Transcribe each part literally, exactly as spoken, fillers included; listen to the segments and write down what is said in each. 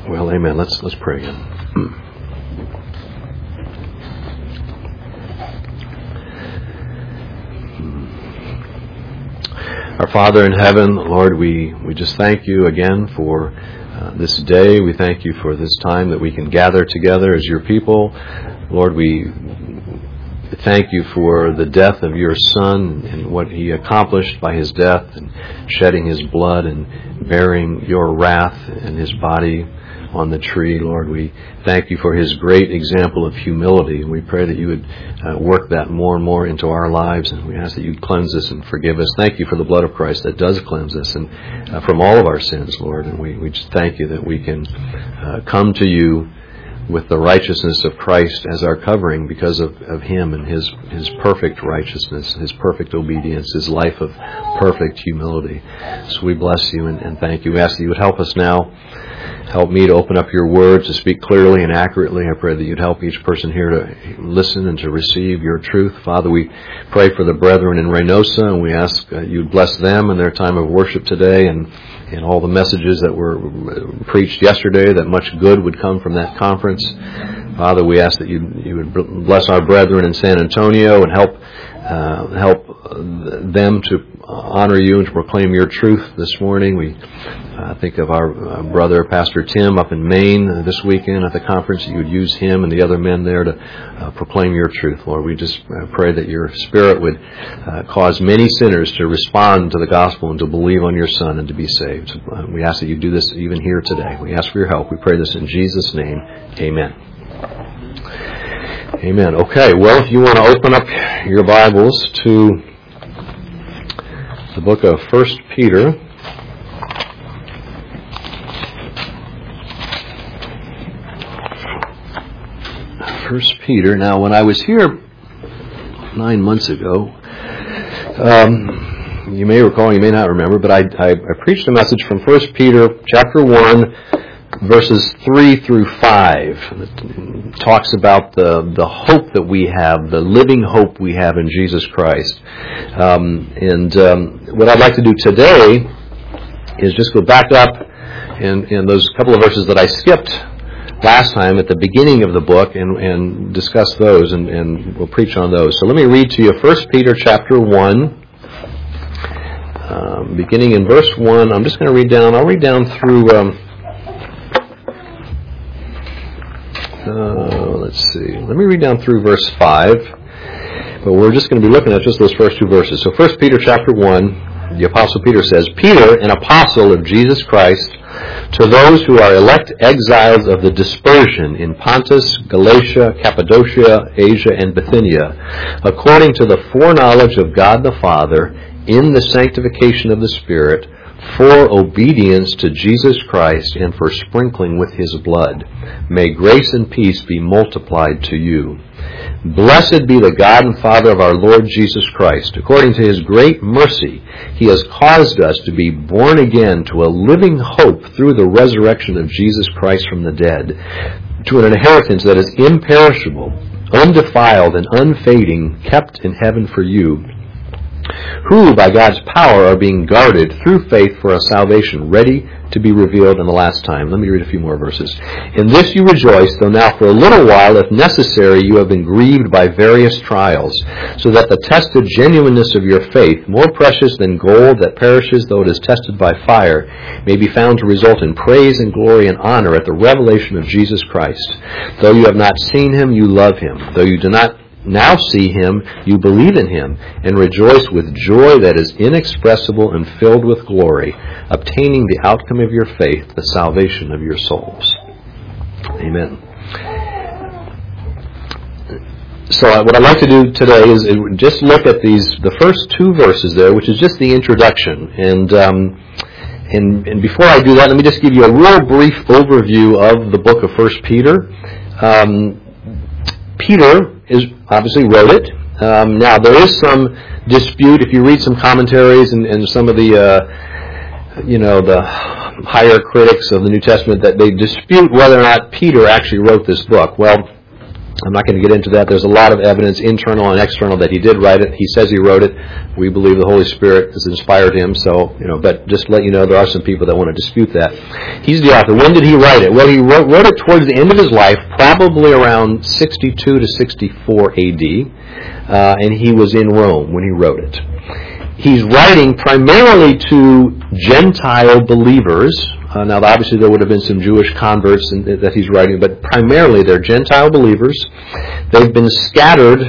Well, amen. Let's let's pray again. Our Father in heaven, Lord, we, we just thank you again for uh, this day. We thank you for this time that we can gather together as your people. Lord, we thank you for the death of your Son and what he accomplished by his death and shedding his blood and bearing your wrath in his body on the tree. Lord, we thank you for his great example of humility, and we pray that you would uh, work that more and more into our lives, and we ask that you'd cleanse us and forgive us. Thank you for the blood of Christ that does cleanse us and uh, from all of our sins, Lord, and we, we just thank you that we can uh, come to you with the righteousness of Christ as our covering because of, of him and his, his perfect righteousness, his perfect obedience, his life of perfect humility. So we bless you and, and thank you. We ask that you would help us now. Help me to open up your word, to speak clearly and accurately. I pray that you'd help each person here to listen and to receive your truth. Father, we pray for the brethren in Reynosa, and we ask uh, you'd bless them in their time of worship today and, and all the messages that were preached yesterday, that much good would come from that conference. Father, we ask that you, you would bless our brethren in San Antonio and help uh, help them to honor you and to proclaim your truth this morning. We uh, think of our uh, brother, Pastor Tim, up in Maine uh, this weekend at the conference. You would use him and the other men there to uh, proclaim your truth, Lord. We just uh, pray that your Spirit would uh, cause many sinners to respond to the gospel and to believe on your Son and to be saved. Uh, we ask that you do this even here today. We ask for your help. We pray this in Jesus' name. Amen. Amen. Okay, well, if you want to open up your Bibles to the book of First Peter. First Peter. Now, when I was here nine months ago, um, you may recall, you may not remember, but I, I, I preached a message from First Peter chapter one, verses three through five. It talks about the, the hope that we have, the living hope we have in Jesus Christ. Um, and um, what I'd like to do today is just go back up in, in those couple of verses that I skipped last time at the beginning of the book and, and discuss those, and, and we'll preach on those. So let me read to you First Peter chapter one, um, beginning in verse one. I'm just going to read down, I'll read down through... Um, Uh, let's see. Let me read down through verse five. But we're just going to be looking at just those first two verses. So First Peter chapter one, the Apostle Peter says, Peter, an apostle of Jesus Christ, to those who are elect exiles of the dispersion in Pontus, Galatia, Cappadocia, Asia, and Bithynia, according to the foreknowledge of God the Father, in the sanctification of the Spirit, for obedience to Jesus Christ and for sprinkling with his blood. May grace and peace be multiplied to you. Blessed be the God and Father of our Lord Jesus Christ. According to his great mercy, he has caused us to be born again to a living hope through the resurrection of Jesus Christ from the dead, to an inheritance that is imperishable, undefiled, and unfading, kept in heaven for you, who by God's power are being guarded through faith for a salvation ready to be revealed in the last time. Let me read a few more verses. In this you rejoice, though now for a little while, if necessary, you have been grieved by various trials, so that the tested genuineness of your faith, more precious than gold that perishes though it is tested by fire, may be found to result in praise and glory and honor at the revelation of Jesus Christ. Though you have not seen him, you love him. Though you do not now see him, you believe in him, and rejoice with joy that is inexpressible and filled with glory, obtaining the outcome of your faith, the salvation of your souls. Amen. So what I'd like to do today is just look at these, the first two verses there, which is just the introduction. And um, and, and before I do that, let me just give you a real brief overview of the book of First Peter. Um, Peter is obviously wrote it. Um, now, there is some dispute. If you read some commentaries and, and some of the, uh, you know, the higher critics of the New Testament, that they dispute whether or not Peter actually wrote this book. Well, I'm not going to get into that. There's a lot of evidence, internal and external, that he did write it. He says he wrote it. We believe the Holy Spirit has inspired him. So, you know, but just to let you know, there are some people that want to dispute that. He's the author. When did he write it? Well, he wrote, wrote it towards the end of his life, probably around sixty-two to sixty-four A D, uh, and he was in Rome when he wrote it. He's writing primarily to Gentile believers. Uh, now, obviously, there would have been some Jewish converts in, that he's writing, but primarily they're Gentile believers. They've been scattered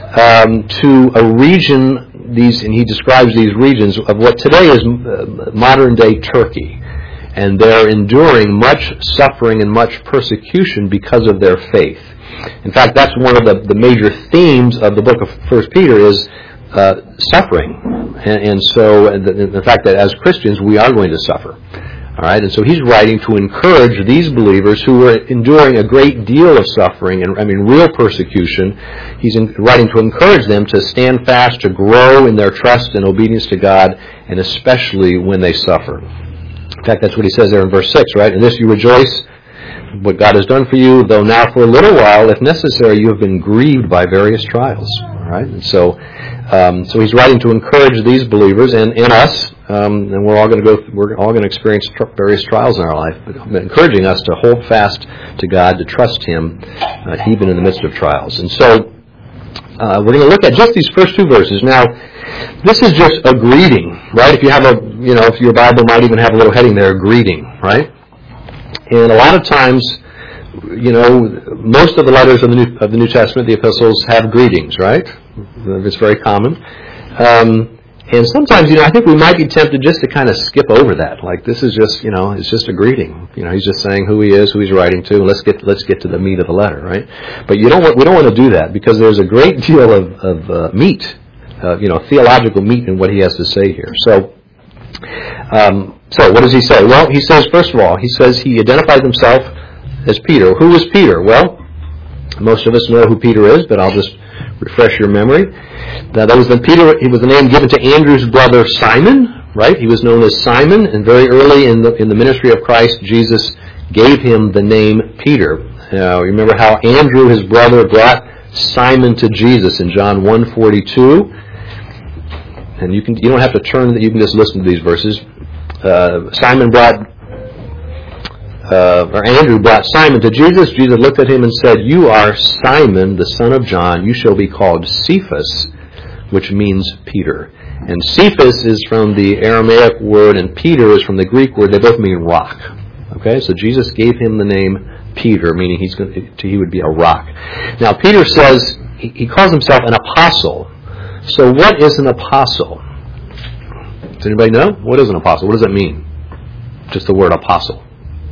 um, to a region, these, and he describes these regions of what today is uh, modern-day Turkey. And they're enduring much suffering and much persecution because of their faith. In fact, that's one of the, the major themes of the book of First Peter is uh, suffering. And, and so the, the fact that as Christians we are going to suffer. All right, and so he's writing to encourage these believers who are enduring a great deal of suffering and, I mean, real persecution. He's in, writing to encourage them to stand fast, to grow in their trust and obedience to God, and especially when they suffer. In fact, that's what he says there in verse six, right? In this you rejoice, what God has done for you, though now for a little while, if necessary, you have been grieved by various trials. All right, and so, um, so he's writing to encourage these believers and, and us. Um, and we're all going to go. We're all going to experience tr- various trials in our life, but encouraging us to hold fast to God, to trust Him, uh, even in the midst of trials. And so, uh, we're going to look at just these first two verses. Now, this is just a greeting, right? If you have a, you know, if your Bible might even have a little heading there, greeting, right? And a lot of times, you know, most of the letters of the New, of the New Testament, the epistles, have greetings, right? It's very common. Um, And sometimes, you know, I think we might be tempted just to kind of skip over that. Like, this is just, you know, it's just a greeting. You know, he's just saying who he is, who he's writing to, and let's get let's get to the meat of the letter, right? But you don't want, we don't want to do that because there's a great deal of, of uh, meat, uh, you know, theological meat in what he has to say here. So, um, so what does he say? Well, he says, first of all, he says he identifies himself as Peter. Who is Peter? Well, most of us know who Peter is, but I'll just refresh your memory. Now, that was the Peter. He was the name given to Andrew's brother Simon, right? He was known as Simon, and very early in the in the ministry of Christ, Jesus gave him the name Peter. Now, remember how Andrew, his brother, brought Simon to Jesus in John one forty-two. And you can you don't have to turn; you can just listen to these verses. Uh, Simon brought. Uh, or Andrew brought Simon to Jesus. Jesus looked at him and said, "You are Simon, the son of John. You shall be called Cephas," which means Peter. And Cephas is from the Aramaic word, and Peter is from the Greek word. They both mean rock. Okay, so Jesus gave him the name Peter, meaning he's going to, he would be a rock. Now, Peter says he, he calls himself an apostle. So, what is an apostle? Does anybody know? What is an apostle? What does that mean? Just the word apostle.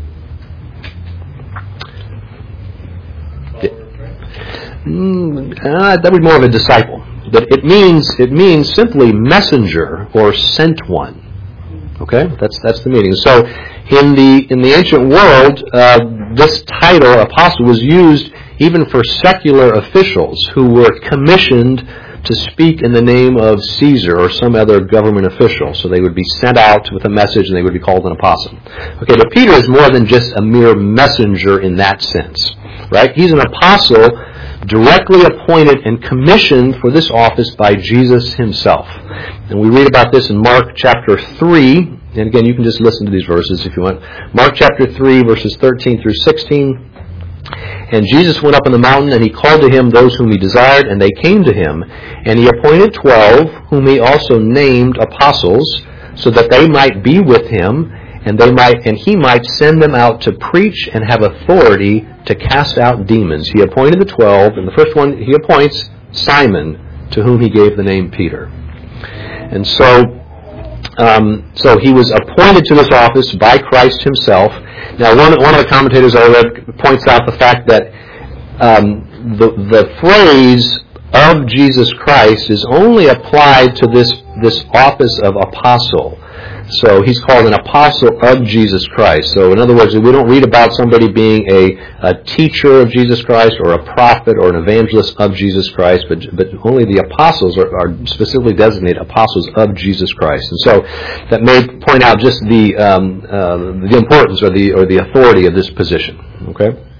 Mm, uh, that would be more of a disciple, but it means it means simply messenger or sent one. Okay, that's that's the meaning. So, in the in the ancient world, uh, this title apostle was used even for secular officials who were commissioned to speak in the name of Caesar or some other government official. So they would be sent out with a message, and they would be called an apostle. Okay, but Peter is more than just a mere messenger in that sense, right? He's an apostle, directly appointed and commissioned for this office by Jesus himself. And we read about this in Mark chapter three. And again, you can just listen to these verses if you want. Mark chapter three, verses thirteen through sixteen. And Jesus went up on the mountain, and he called to him those whom he desired, and they came to him. And he appointed twelve, whom he also named apostles, so that they might be with him, and they might, and he might send them out to preach and have authority to cast out demons. He appointed the twelve, and the first one he appoints, Simon, to whom he gave the name Peter. And so, um, so he was appointed to this office by Christ himself. Now, one, one of the commentators I read points out the fact that um, the the phrase of Jesus Christ is only applied to this this office of apostle. So he's called an apostle of Jesus Christ. So in other words, we don't read about somebody being a, a teacher of Jesus Christ or a prophet or an evangelist of Jesus Christ, but but only the apostles are, are specifically designated apostles of Jesus Christ. And so that may point out just the um, uh, the importance or the or the authority of this position. Okay.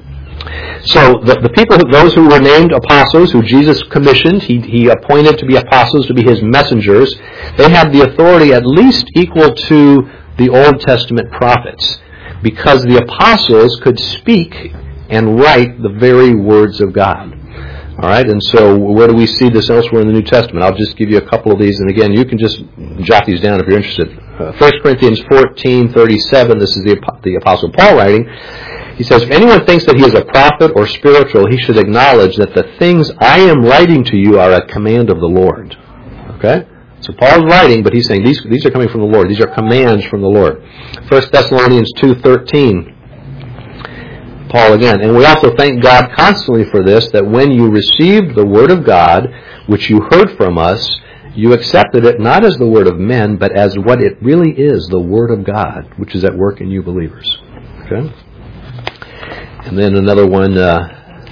So the, the people, those who were named apostles, who Jesus commissioned, he, he appointed to be apostles, to be his messengers, they had the authority at least equal to the Old Testament prophets, because the apostles could speak and write the very words of God. All right, and so where do we see this elsewhere in the New Testament? I'll just give you a couple of these, and again, you can just jot these down if you're interested. Uh, First Corinthians fourteen thirty-seven, this is the, the Apostle Paul writing. He says, if anyone thinks that he is a prophet or spiritual, he should acknowledge that the things I am writing to you are a command of the Lord. Okay? So Paul's writing, but he's saying these, these are coming from the Lord. These are commands from the Lord. First Thessalonians two thirteen. Paul again. And we also thank God constantly for this, that when you received the word of God, which you heard from us, you accepted it not as the word of men, but as what it really is, the word of God, which is at work in you believers. Okay? And then another one, uh,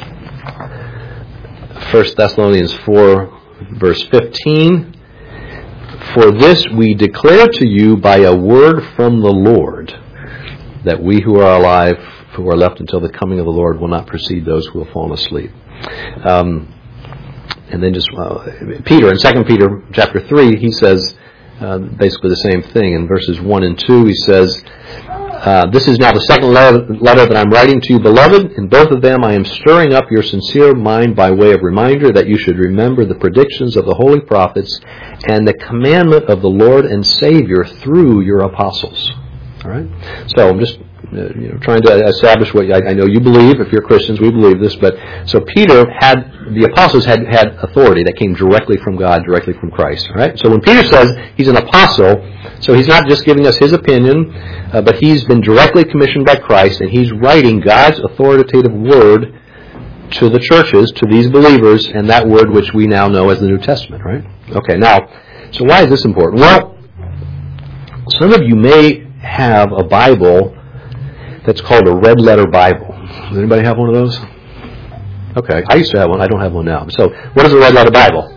First Thessalonians four, verse fifteen. For this we declare to you by a word from the Lord, that we who are alive, who are left until the coming of the Lord, will not precede those who have fallen asleep. Um, and then just uh, Peter, in Second Peter chapter three, he says uh, basically the same thing. In verses one and two, he says, Uh, this is now the second letter, letter that I'm writing to you, beloved. In both of them I am stirring up your sincere mind by way of reminder that you should remember the predictions of the holy prophets and the commandment of the Lord and Savior through your apostles. All right? So I'm just uh, you know, trying to establish what I, I know you believe. If you're Christians, we believe this. But so Peter had, the apostles had, had authority that came directly from God, directly from Christ. All right? So when Peter says he's an apostle, so he's not just giving us his opinion, uh, but he's been directly commissioned by Christ, and he's writing God's authoritative word to the churches, to these believers, and that word which we now know as the New Testament, right? Okay, now, so why is this important? Well, some of you may have a Bible that's called a red letter Bible. Does anybody have one of those? Okay, I used to have one. I don't have one now. So, what is a red letter Bible?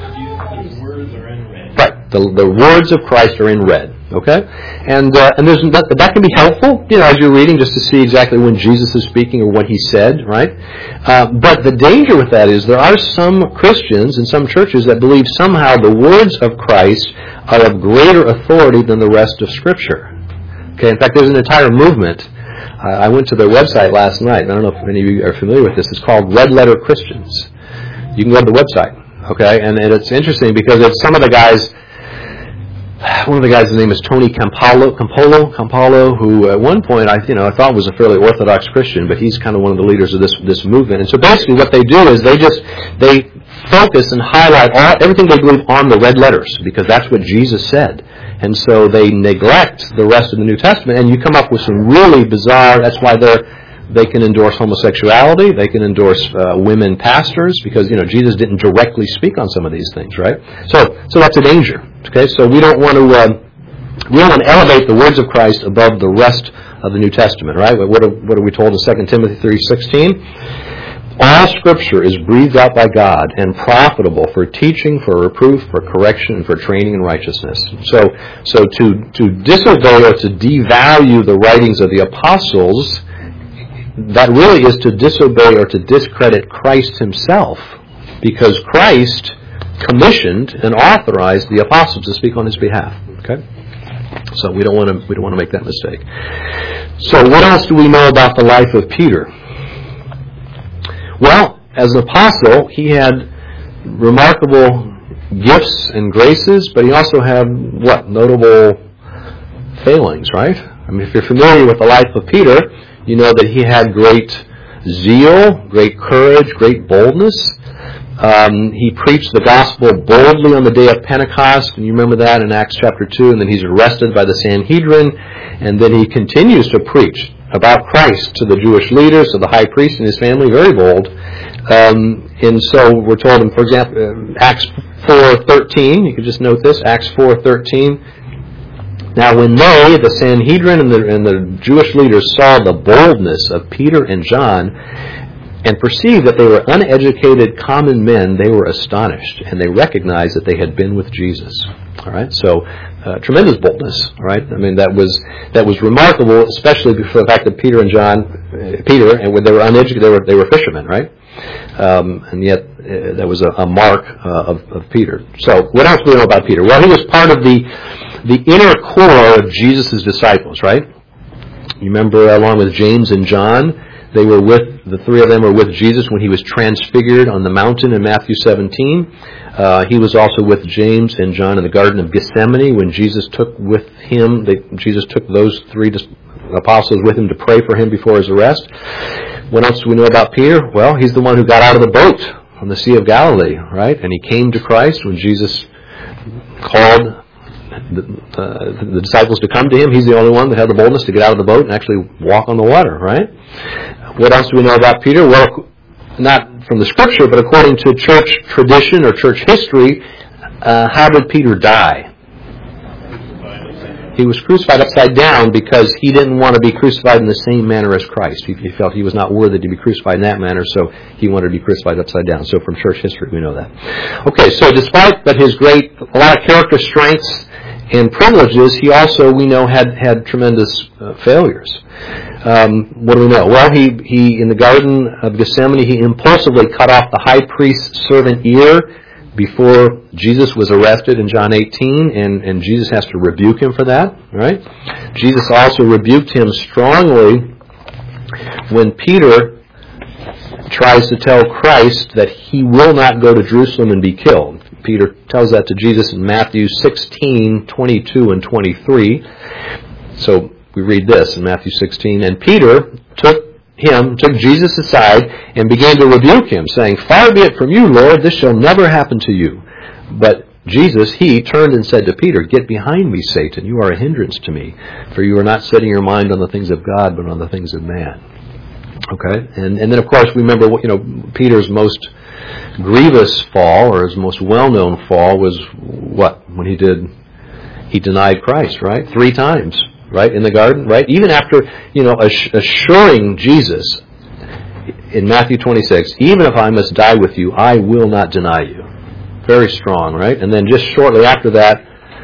The, the words of Christ are in red, okay? And uh, and there's that, that can be helpful, you know, as you're reading, just to see exactly when Jesus is speaking or what he said, right? Uh, but the danger with that is there are some Christians and some churches that believe somehow the words of Christ are of greater authority than the rest of Scripture. Okay, in fact, there's an entire movement. Uh, I went to their website last night. I don't know if any of you are familiar with this. It's called Red Letter Christians. You can go to the website, okay? And, and it's interesting because it's some of the guys. One of the guys' name is Tony Campolo, Campolo, Campolo, who at one point I, you know, I thought was a fairly orthodox Christian, but he's kind of one of the leaders of this this movement. And so basically, what they do is they just they focus and highlight all everything they believe on the red letters, because that's what Jesus said. And so they neglect the rest of the New Testament, and you come up with some really bizarre. That's why they're. They can endorse homosexuality. They can endorse uh, women pastors, because you know Jesus didn't directly speak on some of these things, right? So, so that's a danger. Okay, so we don't want to uh, we don't want to elevate the words of Christ above the rest of the New Testament, right? What are, what are we told in Second Timothy three sixteen? All Scripture is breathed out by God and profitable for teaching, for reproof, for correction, and for training in righteousness. So, so to to disobey or to devalue the writings of the apostles, that really is to disobey or to discredit Christ himself, because Christ commissioned and authorized the apostles to speak on his behalf. Okay, so we don't want to we don't want to make that mistake. So what else do we know about the life of Peter? Well, as an apostle, he had remarkable gifts and graces, but he also had what notable failings, right? I mean, if you're familiar with the life of Peter, you know that he had great zeal, great courage, great boldness. Um, he preached the gospel boldly on the day of Pentecost, and you remember that in Acts chapter two, and then he's arrested by the Sanhedrin, and then he continues to preach about Christ to the Jewish leaders, to the high priest and his family, very bold. Um, and so we're told, in, for example, Acts four thirteen, you can just note this, Acts four thirteen, now when they, the Sanhedrin and the, and the Jewish leaders, saw the boldness of Peter and John and perceived that they were uneducated common men, they were astonished, and they recognized that they had been with Jesus. All right, so uh, tremendous boldness. All right, I mean that was that was remarkable, especially for the fact that Peter and John, uh, Peter, and when they were uneducated, they were they were fishermen, right? Um, and yet uh, that was a, a mark uh, of, of Peter. So what else do we know about Peter? Well, he was part of the the inner core of Jesus' disciples, right? You remember, along with James and John, they were with the three of them were with Jesus when he was transfigured on the mountain in Matthew seventeen. Uh, he was also with James and John in the Garden of Gethsemane when Jesus took with him. They, Jesus took those three apostles with him to pray for him before his arrest. What else do we know about Peter? Well, he's the one who got out of the boat on the Sea of Galilee, right? And he came to Christ when Jesus called the, uh, the disciples to come to him. He's the only one that had the boldness to get out of the boat and actually walk on the water, right? What else do we know about Peter? Well, not from the Scripture, but according to church tradition or church history, uh, how did Peter die? He was crucified upside down because he didn't want to be crucified in the same manner as Christ. He, he felt he was not worthy to be crucified in that manner, so he wanted to be crucified upside down. So from church history, we know that. Okay, so despite but his great, a lot of character strengths and privileges, he also, we know, had, had tremendous uh, failures. Um, what do we know? Well, he, he, in the Garden of Gethsemane, he impulsively cut off the high priest's servant ear before Jesus was arrested in John eighteen, and, and Jesus has to rebuke him for that, right? Jesus also rebuked him strongly when Peter tries to tell Christ that he will not go to Jerusalem and be killed. Peter tells that to Jesus in Matthew sixteen, twenty-two and twenty-three. So we read this in Matthew sixteen. And Peter took him, took Jesus aside, and began to rebuke him, saying, "Far be it from you, Lord, this shall never happen to you." But Jesus, he turned and said to Peter, "Get behind me, Satan. You are a hindrance to me, for you are not setting your mind on the things of God, but on the things of man." Okay? And, and then, of course, we remember, you know, Peter's most grievous fall, or his most well-known fall, was what? When he did, he denied Christ, right? Three times, right? In the garden, right? Even after, you know, assuring Jesus in Matthew twenty-six, "Even if I must die with you, I will not deny you." Very strong, right? And then just shortly after that,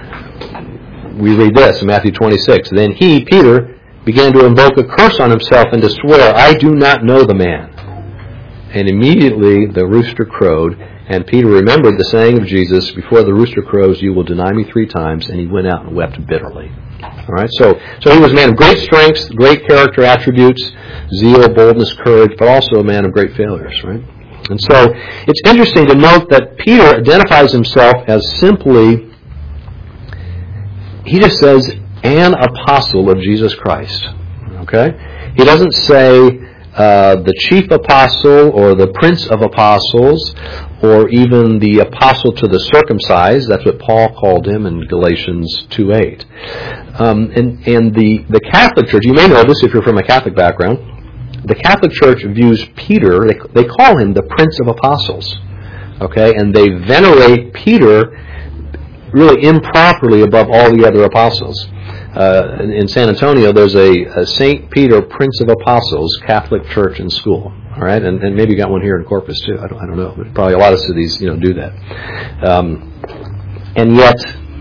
we read this in Matthew twenty-six. Then he, Peter, began to invoke a curse on himself and to swear, "I do not know the man." And immediately the rooster crowed, and Peter remembered the saying of Jesus, "Before the rooster crows, you will deny me three times," and he went out and wept bitterly. All right, so so he was a man of great strengths, great character attributes, zeal, boldness, courage, but also a man of great failures, right? And so it's interesting to note that Peter identifies himself as simply, he just says, an apostle of Jesus Christ. Okay? He doesn't say uh, the chief apostle or the prince of apostles or even the apostle to the circumcised. That's what Paul called him in Galatians two eight. Um, and and the, the Catholic Church, you may know this if you're from a Catholic background, the Catholic Church views Peter, they, they call him the Prince of Apostles. Okay? And they venerate Peter really improperly above all the other apostles. Uh, in, in San Antonio, there's a, a Saint Peter Prince of Apostles Catholic church and school. All right? And, and maybe you got one here in Corpus too. I don't, I don't know. But probably a lot of cities, you know, do that. Um, and yet,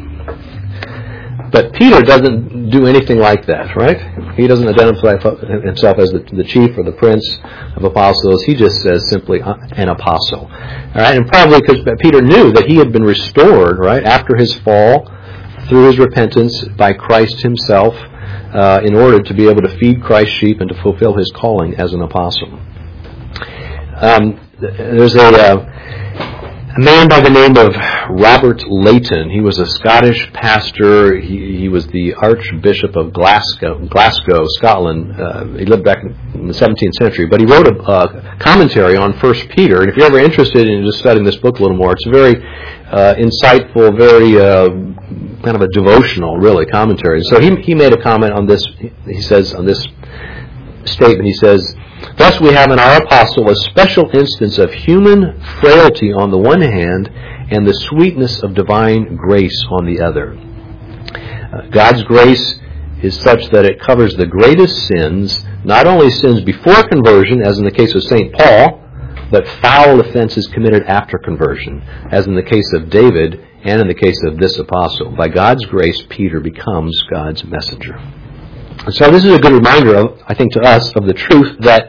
but Peter doesn't do anything like that, right? He doesn't identify himself as the, the chief or the prince of apostles. He just says simply an apostle. All right, and probably because Peter knew that he had been restored, right, after his fall, through his repentance by Christ himself, uh, in order to be able to feed Christ's sheep and to fulfill his calling as an apostle. Um, there's a... Uh, A man by the name of Robert Leighton. He was a Scottish pastor. He, he was the Archbishop of Glasgow, Glasgow, Scotland. Uh, he lived back in the seventeenth century. But he wrote a uh, commentary on First Peter. And if you're ever interested in just studying this book a little more, it's a very uh, insightful, very uh, kind of a devotional, really, commentary. So he, he made a comment on this. He says on this statement, he says, "Thus we have in our apostle a special instance of human frailty on the one hand and the sweetness of divine grace on the other. Uh, God's grace is such that it covers the greatest sins, not only sins before conversion, as in the case of Saint Paul, but foul offenses committed after conversion, as in the case of David and in the case of this apostle. By God's grace, Peter becomes God's messenger. And so this is a good reminder, of, I think, to us of the truth that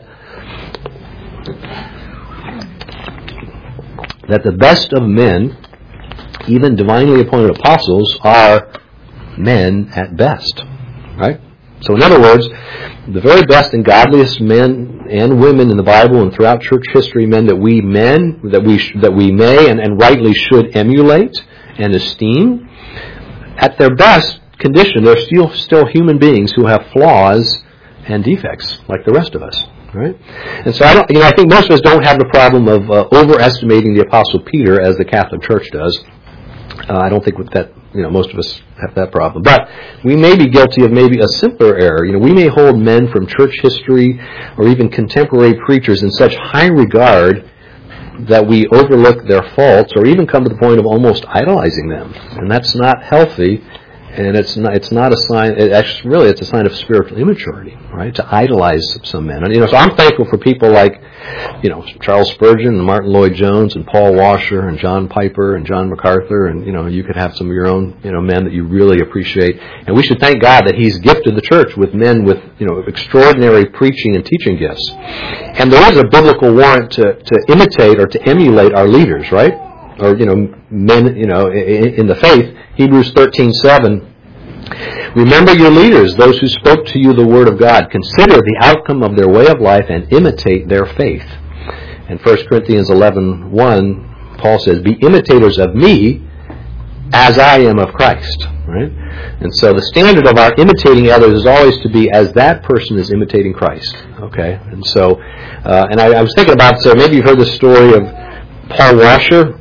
that the best of men, even divinely appointed apostles, are men at best. Right? So in other words, the very best and godliest men and women in the Bible and throughout church history, men that we men, that we sh- that we may and, and rightly should emulate and esteem, at their best condition, they're still still human beings who have flaws and defects like the rest of us. Right? And so I don't, you know, I think most of us don't have the problem of uh, overestimating the Apostle Peter as the Catholic Church does. Uh, I don't think that, you know, most of us have that problem. But we may be guilty of maybe a simpler error. You know, we may hold men from church history or even contemporary preachers in such high regard that we overlook their faults or even come to the point of almost idolizing them. And that's not healthy. And it's not, it's not a sign, it actually, really, it's a sign of spiritual immaturity, right? To idolize some men. And, you know, so I'm thankful for people like, you know, Charles Spurgeon and Martin Lloyd-Jones and Paul Washer and John Piper and John MacArthur. And, you know, you could have some of your own, you know, men that you really appreciate. And we should thank God that He's gifted the church with men with, you know, extraordinary preaching and teaching gifts. And there is a biblical warrant to, to imitate or to emulate our leaders, right? Or, you know, men, you know, in, in the faith. Hebrews thirteen seven. Remember your leaders, those who spoke to you the word of God. Consider the outcome of their way of life and imitate their faith. And First Corinthians eleven one, Paul says, be imitators of me as I am of Christ. Right? And so the standard of our imitating others is always to be as that person is imitating Christ. Okay? And so, uh, and I, I was thinking about, so maybe you've heard the story of Paul Washer.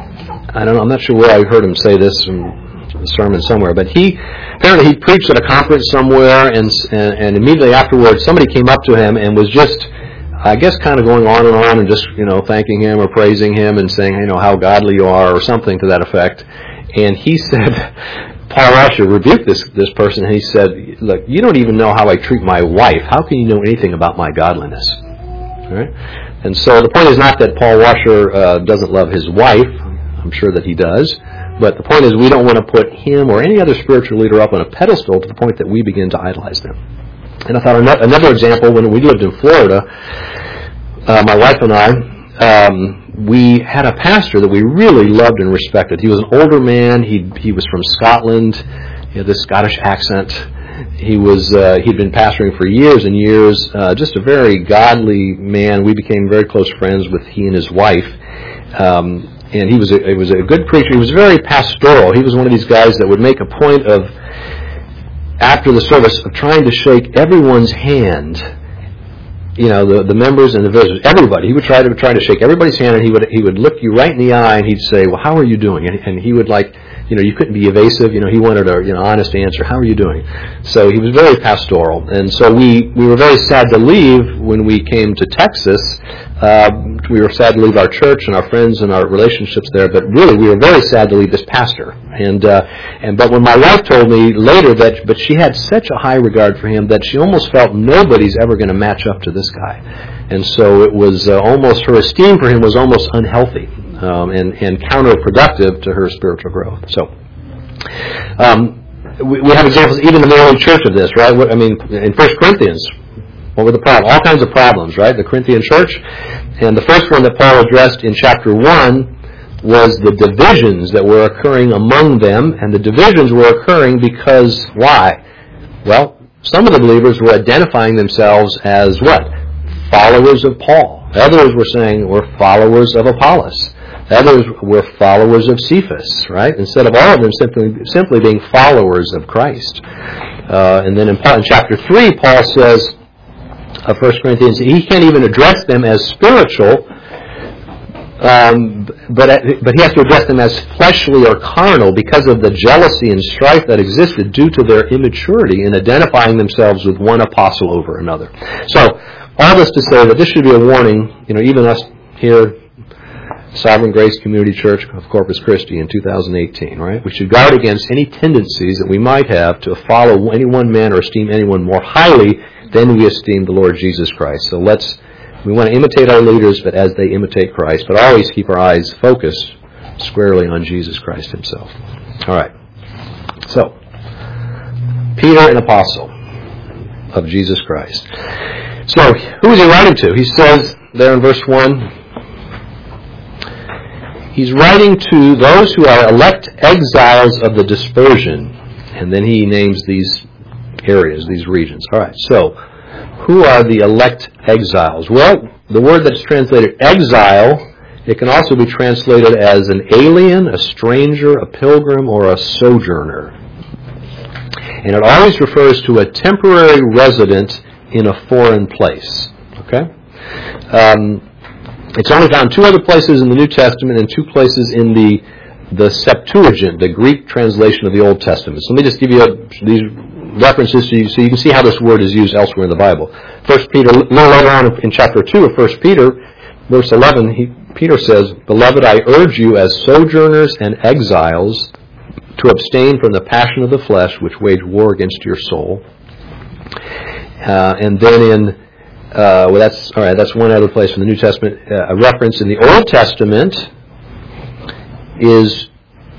I don't know, I'm not sure where I heard him say this in a sermon somewhere, but he apparently he preached at a conference somewhere, and, and and immediately afterwards somebody came up to him and was just, I guess, kind of going on and on and just, you know, thanking him or praising him and saying, you know, how godly you are or something to that effect. And he said, Paul Washer rebuked this this person, and he said, look, you don't even know how I treat my wife. How can you know anything about my godliness? All right? And so the point is not that Paul Washer uh, doesn't love his wife. I'm sure that he does. But the point is we don't want to put him or any other spiritual leader up on a pedestal to the point that we begin to idolize them. And I thought another example, when we lived in Florida, uh, my wife and I, um, we had a pastor that we really loved and respected. He was an older man. He he was from Scotland. He had this Scottish accent. He was uh, he'd been pastoring for years and years. Uh, just a very godly man. We became very close friends with he and his wife. Um, And he was a, he was a good preacher. He was very pastoral. He was one of these guys that would make a point of, after the service, of trying to shake everyone's hand. You know, the, the members and the visitors, everybody. He would try to try to shake everybody's hand, and he would he would look you right in the eye, and he'd say, "Well, how are you doing?" And, and he would like, you know, you couldn't be evasive. You know, he wanted a you know honest answer. How are you doing? So he was very pastoral, and so we we were very sad to leave when we came to Texas. Uh, we were sad to leave our church and our friends and our relationships there, but really we were very sad to leave this pastor. And uh, and but when my wife told me later that, but she had such a high regard for him that she almost felt nobody's ever going to match up to this guy, and so it was uh, almost her esteem for him was almost unhealthy um, and and counterproductive to her spiritual growth. So. Um, we, we have examples even in the early church of this, right? I mean, in First Corinthians. What were the problems? All kinds of problems, right? The Corinthian church. And the first one that Paul addressed in chapter one was the divisions that were occurring among them. And the divisions were occurring because, why? Well, some of the believers were identifying themselves as what? Followers of Paul. Others were saying we're followers of Apollos. Others were followers of Cephas, right? Instead of all of them simply, simply being followers of Christ. Uh, and then in, Paul, in chapter three, Paul says, of First Corinthians, he can't even address them as spiritual, um, but but he has to address them as fleshly or carnal because of the jealousy and strife that existed due to their immaturity in identifying themselves with one apostle over another. So, all this to say that this should be a warning, you know, even us here, Sovereign Grace Community Church of Corpus Christi in two thousand eighteen, right? We should guard against any tendencies that we might have to follow any one man or esteem anyone more highly then we esteem the Lord Jesus Christ. So let's We want to imitate our leaders, but as they imitate Christ, but always keep our eyes focused squarely on Jesus Christ himself. All right. So, Peter, an apostle of Jesus Christ. So, who is he writing to? He says there in verse one, he's writing to those who are elect exiles of the dispersion. And then he names these areas, these regions. All right, so who are the elect exiles? Well, the word that's translated exile, it can also be translated as an alien, a stranger, a pilgrim, or a sojourner. And it always refers to a temporary resident in a foreign place. Okay? Um, it's only found two other places in the New Testament and two places in the the Septuagint, the Greek translation of the Old Testament. So let me just give you a, these references so you, so you can see how this word is used elsewhere in the Bible. First Peter, a little later on in chapter two of First Peter, verse eleven, he, Peter says, "Beloved, I urge you as sojourners and exiles to abstain from the passion of the flesh which wage war against your soul." Uh, and then in, uh, well, that's all right. That's one other place in the New Testament. Uh, a reference in the Old Testament is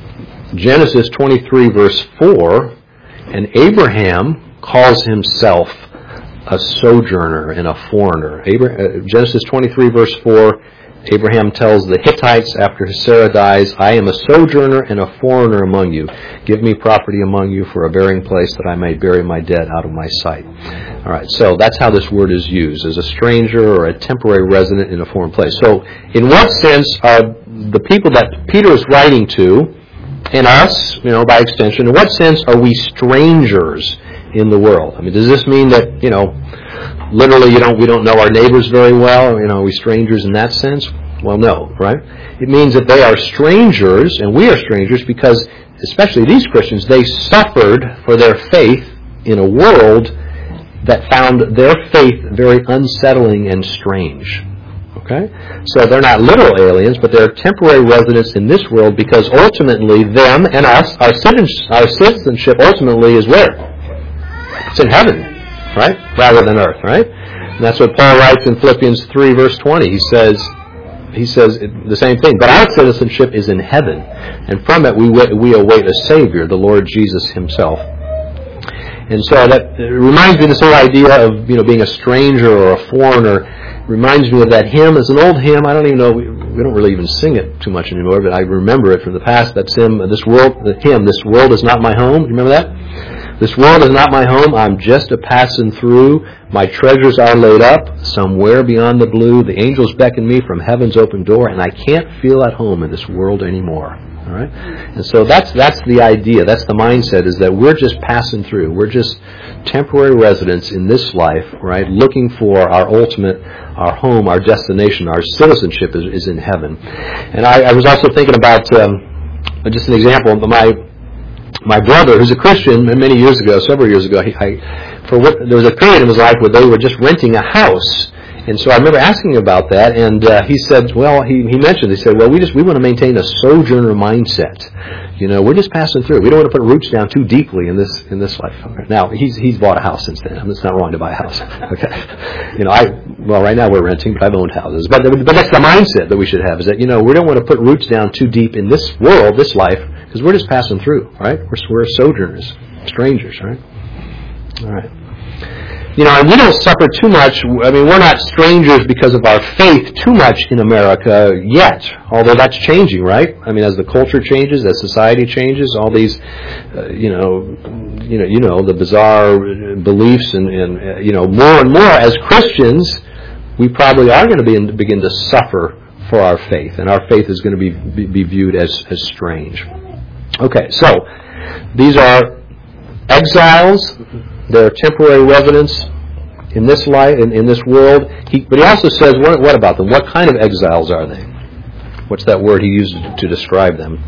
Genesis twenty-three, verse four, and Abraham calls himself a sojourner and a foreigner. Abraham, uh, Genesis twenty-three, verse four, Abraham tells the Hittites after Sarah dies, "I am a sojourner and a foreigner among you. Give me property among you for a burying place that I may bury my dead out of my sight." All right, so that's how this word is used, as a stranger or a temporary resident in a foreign place. So in what sense are the people that Peter is writing to, and us, you know, by extension, in what sense are we strangers in the world? I mean, does this mean that, you know, literally, you don't, we don't know our neighbors very well? You know, are we strangers in that sense? Well, no, right? It means that they are strangers, and we are strangers because, especially these Christians, they suffered for their faith in a world that found their faith very unsettling and strange. Okay? So they're not literal aliens, but they're temporary residents in this world because ultimately them and us, our citizenship ultimately is where? It's in heaven, right? Rather than earth, right? And that's what Paul writes in Philippians three, verse twenty. He says, he says the same thing. But our citizenship is in heaven, and from it we we await a Savior, the Lord Jesus Himself. And so that reminds me of this whole idea of, you know, being a stranger or a foreigner. Reminds me of that hymn. It's an old hymn. I don't even know. We, we don't really even sing it too much anymore, but I remember it from the past. That hymn, this world, the hymn, "This world is not my home." You remember that? "This world is not my home. I'm just a passing through. My treasures are laid up somewhere beyond the blue. The angels beckon me from heaven's open door, and I can't feel at home in this world anymore." All right? And so that's that's the idea. That's the mindset, is that we're just passing through. We're just temporary residents in this life, right? Looking for our ultimate, our home, our destination, our citizenship is, is in heaven. And I, I was also thinking about, um, just an example, my my brother, who's a Christian, many years ago, several years ago, he, I, for what, there was a period in his life where they were just renting a house. And so I remember asking him about that, and uh, he said, well, he, he mentioned, he said, well, we just we want to maintain a sojourner mindset. You know, we're just passing through. We don't want to put roots down too deeply in this in this life. Now, he's he's bought a house since then. I mean, it's not wrong to buy a house. Okay, you know, I well, right now we're renting, but I've owned houses. But but that's the mindset that we should have, is that, you know, we don't want to put roots down too deep in this world, this life, because we're just passing through, right? We're we're sojourners, strangers, right? All right. You know, and we don't suffer too much. I mean, we're not strangers because of our faith too much in America yet, although that's changing, right? I mean, as the culture changes, as society changes, all these, uh, you know, you know, you know, the bizarre beliefs, and, and uh, you know, more and more as Christians, we probably are going to be in, begin to suffer for our faith, and our faith is going to be be, be viewed as as strange. Okay, so these are exiles. They're temporary residents in this life, in, in this world. He, but he also says, what, what about them? What kind of exiles are they? What's that word he uses to, to describe them?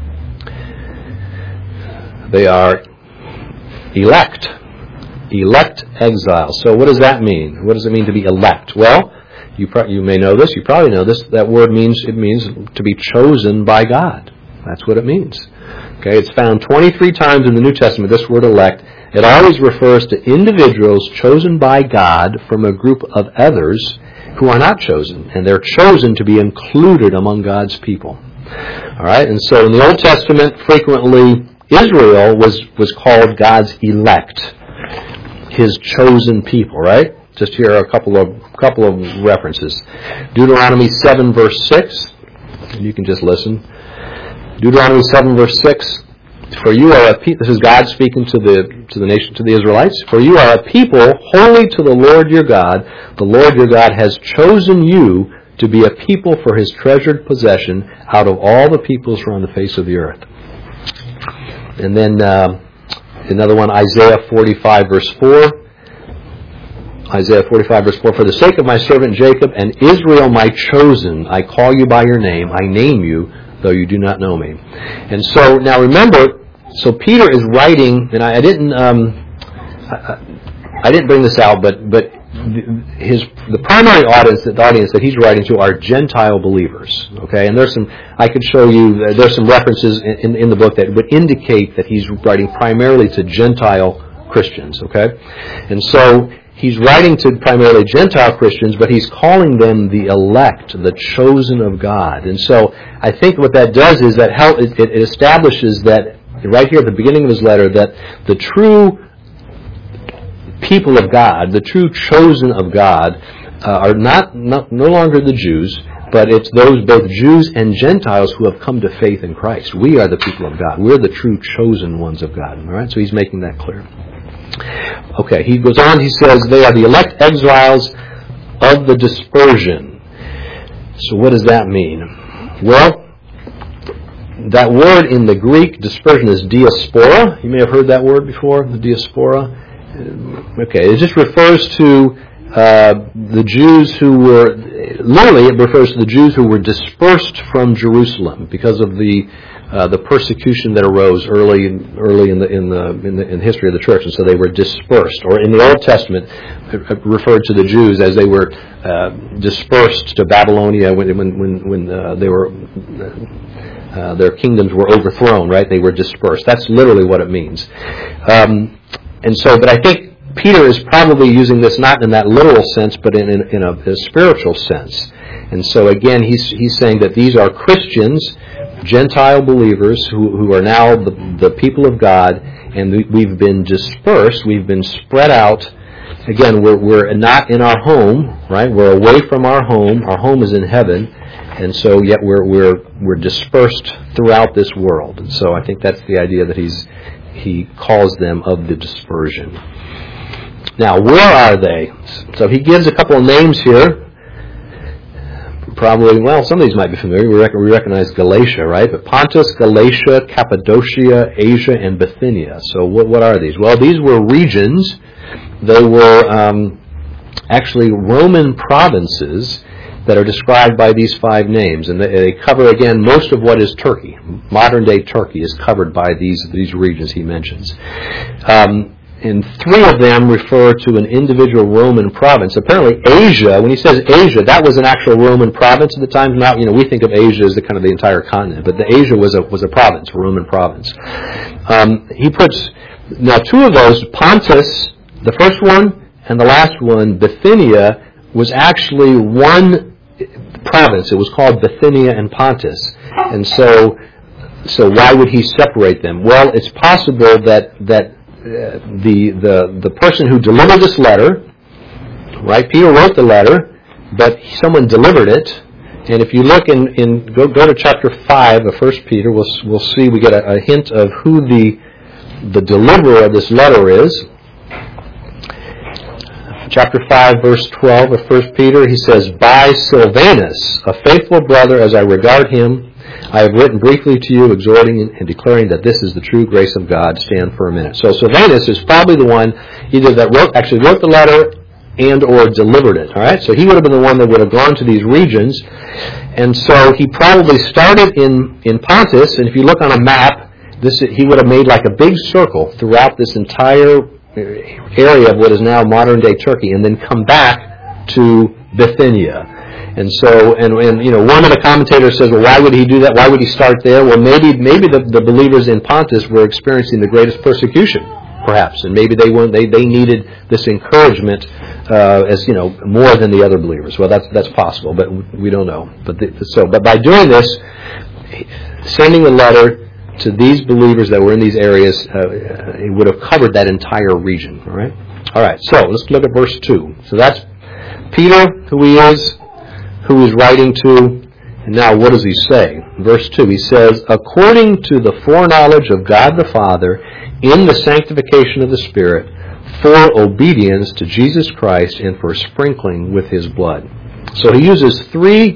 They are elect. Elect exiles. So what does that mean? What does it mean to be elect? Well, you pro- you may know this. You probably know this. That word means it means to be chosen by God. That's what it means. Okay, it's found twenty-three times in the New Testament. This word elect. It always refers to individuals chosen by God from a group of others, who are not chosen, and they're chosen to be included among God's people. All right, and so in the Old Testament, frequently Israel was, was called God's elect, His chosen people, right? Just here are a couple of couple of references. Deuteronomy seven, verse six, and you can just listen. Deuteronomy seven, verse six, for you are a people, this is God speaking to the to the nation, to the Israelites, for you are a people holy to the Lord your God. The Lord your God has chosen you to be a people for His treasured possession out of all the peoples who are on the face of the earth. And then uh, another one, Isaiah forty-five, verse four. Isaiah forty-five, verse four, for the sake of my servant Jacob and Israel my chosen, I call you by your name, I name you, though you do not know me. And so, now remember, so Peter is writing, and I, I didn't um, I, I didn't bring this out, but but his the primary audience, the audience that he's writing to are Gentile believers. Okay, and there's some I could show you. There's some references in, in, in the book that would indicate that he's writing primarily to Gentile Christians. Okay, and so he's writing to primarily Gentile Christians, but he's calling them the elect, the chosen of God. And so I think what that does is that help, it, it establishes that right here at the beginning of his letter that the true people of God, the true chosen of God, uh, are not, not no longer the Jews, but it's those both Jews and Gentiles who have come to faith in Christ. We are the people of God. We're the true chosen ones of God. All right, so he's making that clear. Okay, he goes on, he says, they are the elect exiles of the dispersion. So what does that mean? Well, that word in the Greek, dispersion, is diaspora. You may have heard that word before, the diaspora. Okay, it just refers to uh, the Jews who were, literally it refers to the Jews who were dispersed from Jerusalem because of the Uh, the persecution that arose early, early in the in the in the in the history of the church, and so they were dispersed. Or in the Old Testament, it referred to the Jews as they were uh, dispersed to Babylonia when when when, when uh, they were uh, their kingdoms were overthrown. Right? They were dispersed. That's literally what it means. Um, and so, but I think Peter is probably using this not in that literal sense, but in in, in a, a spiritual sense. And so again, he's he's saying that these are Christians, Gentile believers who, who are now the, the people of God, and we, we've been dispersed, we've been spread out. Again, we're, we're not in our home, right? We're away from our home. Our home is in heaven, and so yet we're we're we're dispersed throughout this world. And so I think that's the idea that he's he calls them of the dispersion. Now, where are they? So he gives a couple of names here. Probably, well, some of these might be familiar. We, rec- we recognize Galatia, right? But Pontus, Galatia, Cappadocia, Asia, and Bithynia. So what, what are these? Well, these were regions. They were um, actually Roman provinces that are described by these five names. And they, they cover, again, most of what is Turkey. Modern-day Turkey is covered by these, these regions he mentions. Um, And three of them refer to an individual Roman province. Apparently, Asia, when he says Asia, that was an actual Roman province at the time. Not, you know, we think of Asia as the kind of the entire continent, but the Asia was a was a province, a Roman province. Um, he puts now two of those, Pontus, the first one, and the last one, Bithynia, was actually one province. It was called Bithynia and Pontus, and so so why would he separate them? Well, it's possible that that. Uh, the the the person who delivered this letter, right? Peter wrote the letter, but someone delivered it. And if you look in, in go go to chapter five of First Peter, we'll we'll see we get a, a hint of who the the deliverer of this letter is. Chapter five, verse twelve of First Peter, he says, "By Silvanus, a faithful brother, as I regard him, I have written briefly to you, exhorting and declaring that this is the true grace of God. Stand for a minute." So Silvanus is probably the one either that wrote, actually wrote the letter and or delivered it. All right, so he would have been the one that would have gone to these regions, and so he probably started in in Pontus. And if you look on a map, this he would have made like a big circle throughout this entire area of what is now modern day Turkey, and then come back to Bithynia. And so, and, and you know, one of the commentators says, well, why would he do that? Why would he start there? Well, maybe maybe the, the believers in Pontus were experiencing the greatest persecution, perhaps, and maybe they weren't. They, they needed this encouragement uh, as you know, more than the other believers. Well, that's that's possible, but we don't know. But the, so, but by doing this, sending the letter to these believers that were in these areas, uh, it would have covered that entire region. All right. All right. So let's look at verse two. So that's Peter, who he is, who he's writing to. And now what does he say? Verse two, he says, according to the foreknowledge of God the Father, in the sanctification of the Spirit, for obedience to Jesus Christ and for sprinkling with His blood. So he uses three,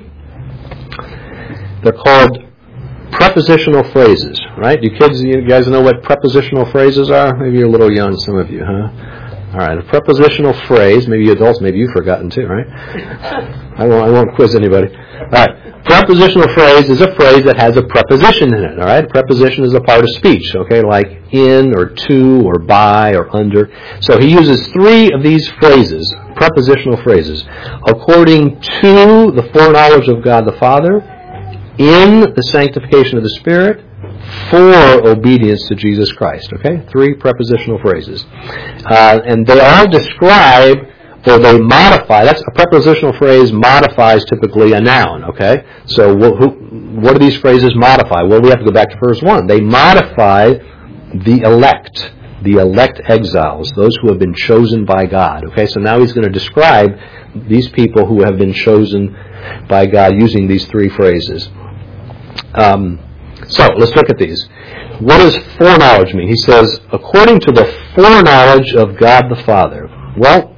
they're called prepositional phrases, right? You kids, you guys know what prepositional phrases are? Maybe you're a little young, some of you, huh? All right, a prepositional phrase, maybe you adults, maybe you've forgotten too, right? I won't, I won't quiz anybody. All right, prepositional phrase is a phrase that has a preposition in it, all right? A preposition is a part of speech, okay, like in or to or by or under. So he uses three of these phrases, prepositional phrases, according to the foreknowledge of God the Father, in the sanctification of the Spirit, for obedience to Jesus Christ. Okay? Three prepositional phrases. Uh, and they all describe, or they modify, that's a prepositional phrase modifies typically a noun. Okay? So what, who, what do these phrases modify? Well, we have to go back to verse one. They modify the elect, the elect exiles, those who have been chosen by God. Okay? So now he's going to describe these people who have been chosen by God using these three phrases. Um, so, let's look at these. What does foreknowledge mean? He says, according to the foreknowledge of God the Father. Well,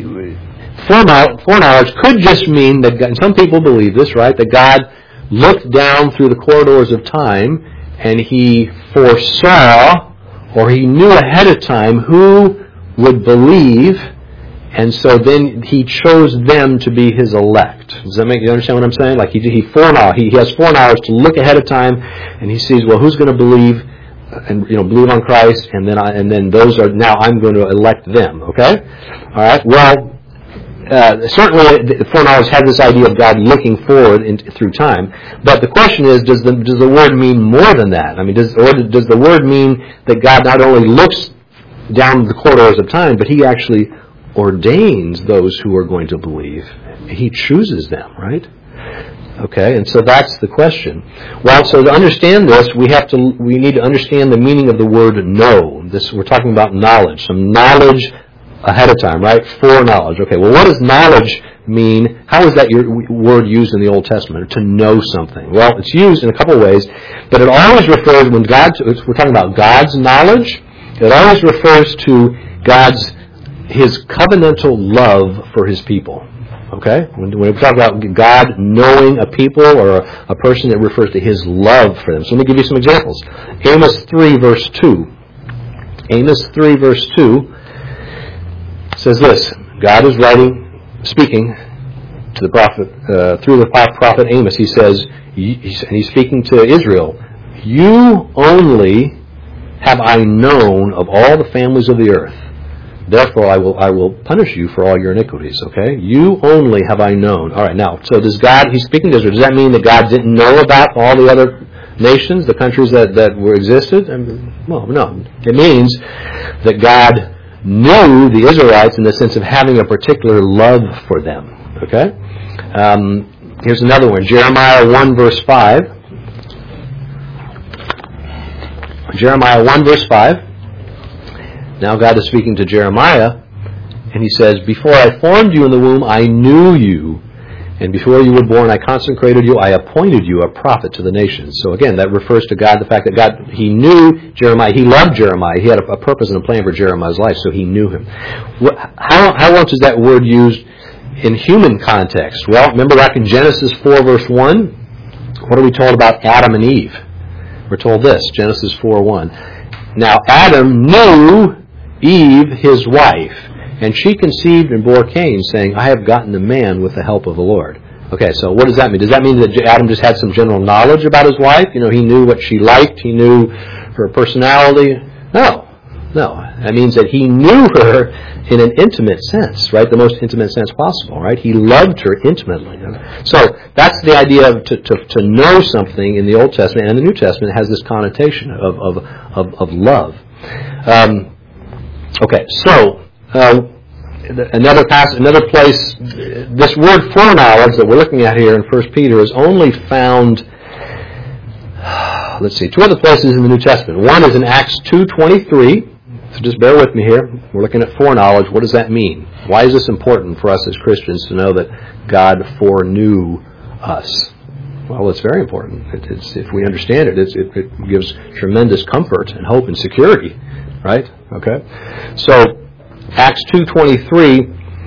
foreknowledge could just mean that God, and some people believe this, right? That God looked down through the corridors of time and He foresaw, or He knew ahead of time who would believe, and so then He chose them to be His elect. Does that make you understand what I'm saying? Like He He foreknow he, he has foreknowledge to look ahead of time, and He sees, well, who's going to believe and you know believe on Christ, and then I, and then those are now I'm going to elect them. Okay, all right. Well, uh, certainly foreknowledge has this idea of God looking forward in, through time, but the question is, does the does the word mean more than that? I mean, does or does the word mean that God not only looks down the corridors of time, but He actually ordains those who are going to believe? He chooses them, right? Okay, and so that's the question. Well, so to understand this, we have to we need to understand the meaning of the word know. This we're talking about knowledge, some knowledge ahead of time, right? Foreknowledge. Okay, well, what does knowledge mean? How is that your word used in the Old Testament? To know something. Well, it's used in a couple of ways, but it always refers when God. We're talking about God's knowledge. It always refers to God's His covenantal love for His people. Okay? When, when we talk about God knowing a people or a, a person, it refers to His love for them. So let me give you some examples. Amos three, verse two. Amos three, verse two says this. God is writing, speaking to the prophet, uh, through the prophet Amos. He says, and he's speaking to Israel, you only have I known of all the families of the earth. Therefore, I will I will punish you for all your iniquities. Okay, you only have I known. All right, now, so does God? He's speaking to Israel. Does that mean that God didn't know about all the other nations, the countries that that were existed? I mean, well, no. It means that God knew the Israelites in the sense of having a particular love for them. Okay. Um, here's another one. Jeremiah one verse five. Jeremiah one verse five. Now God is speaking to Jeremiah, and He says, before I formed you in the womb, I knew you. And before you were born, I consecrated you. I appointed you a prophet to the nations. So again, that refers to God, the fact that God, He knew Jeremiah. He loved Jeremiah. He had a, a purpose and a plan for Jeremiah's life, so He knew him. How, how else is that word used in human context? Well, remember back in Genesis four, verse one? What are we told about Adam and Eve? We're told this, Genesis four one. Now Adam knew Eve, his wife, and she conceived and bore Cain, saying, I have gotten a man with the help of the Lord. Okay, so what does that mean? Does that mean that Adam just had some general knowledge about his wife? You know, he knew what she liked, he knew her personality? No, no. That means that he knew her in an intimate sense, right? The most intimate sense possible, right? He loved her intimately. So that's the idea of to, to, to know something in the Old Testament and the New Testament has this connotation of, of, of, of love. Um, Okay, so uh, another passage, another place, this word foreknowledge that we're looking at here in First Peter is only found, let's see, two other places in the New Testament. One is in Acts two twenty-three. So just bear with me here. We're looking at foreknowledge. What does that mean? Why is this important for us as Christians to know that God foreknew us? Well, it's very important. It, it's, if we understand it, it's, it, it gives tremendous comfort and hope and security, right? Okay. So Acts two twenty-three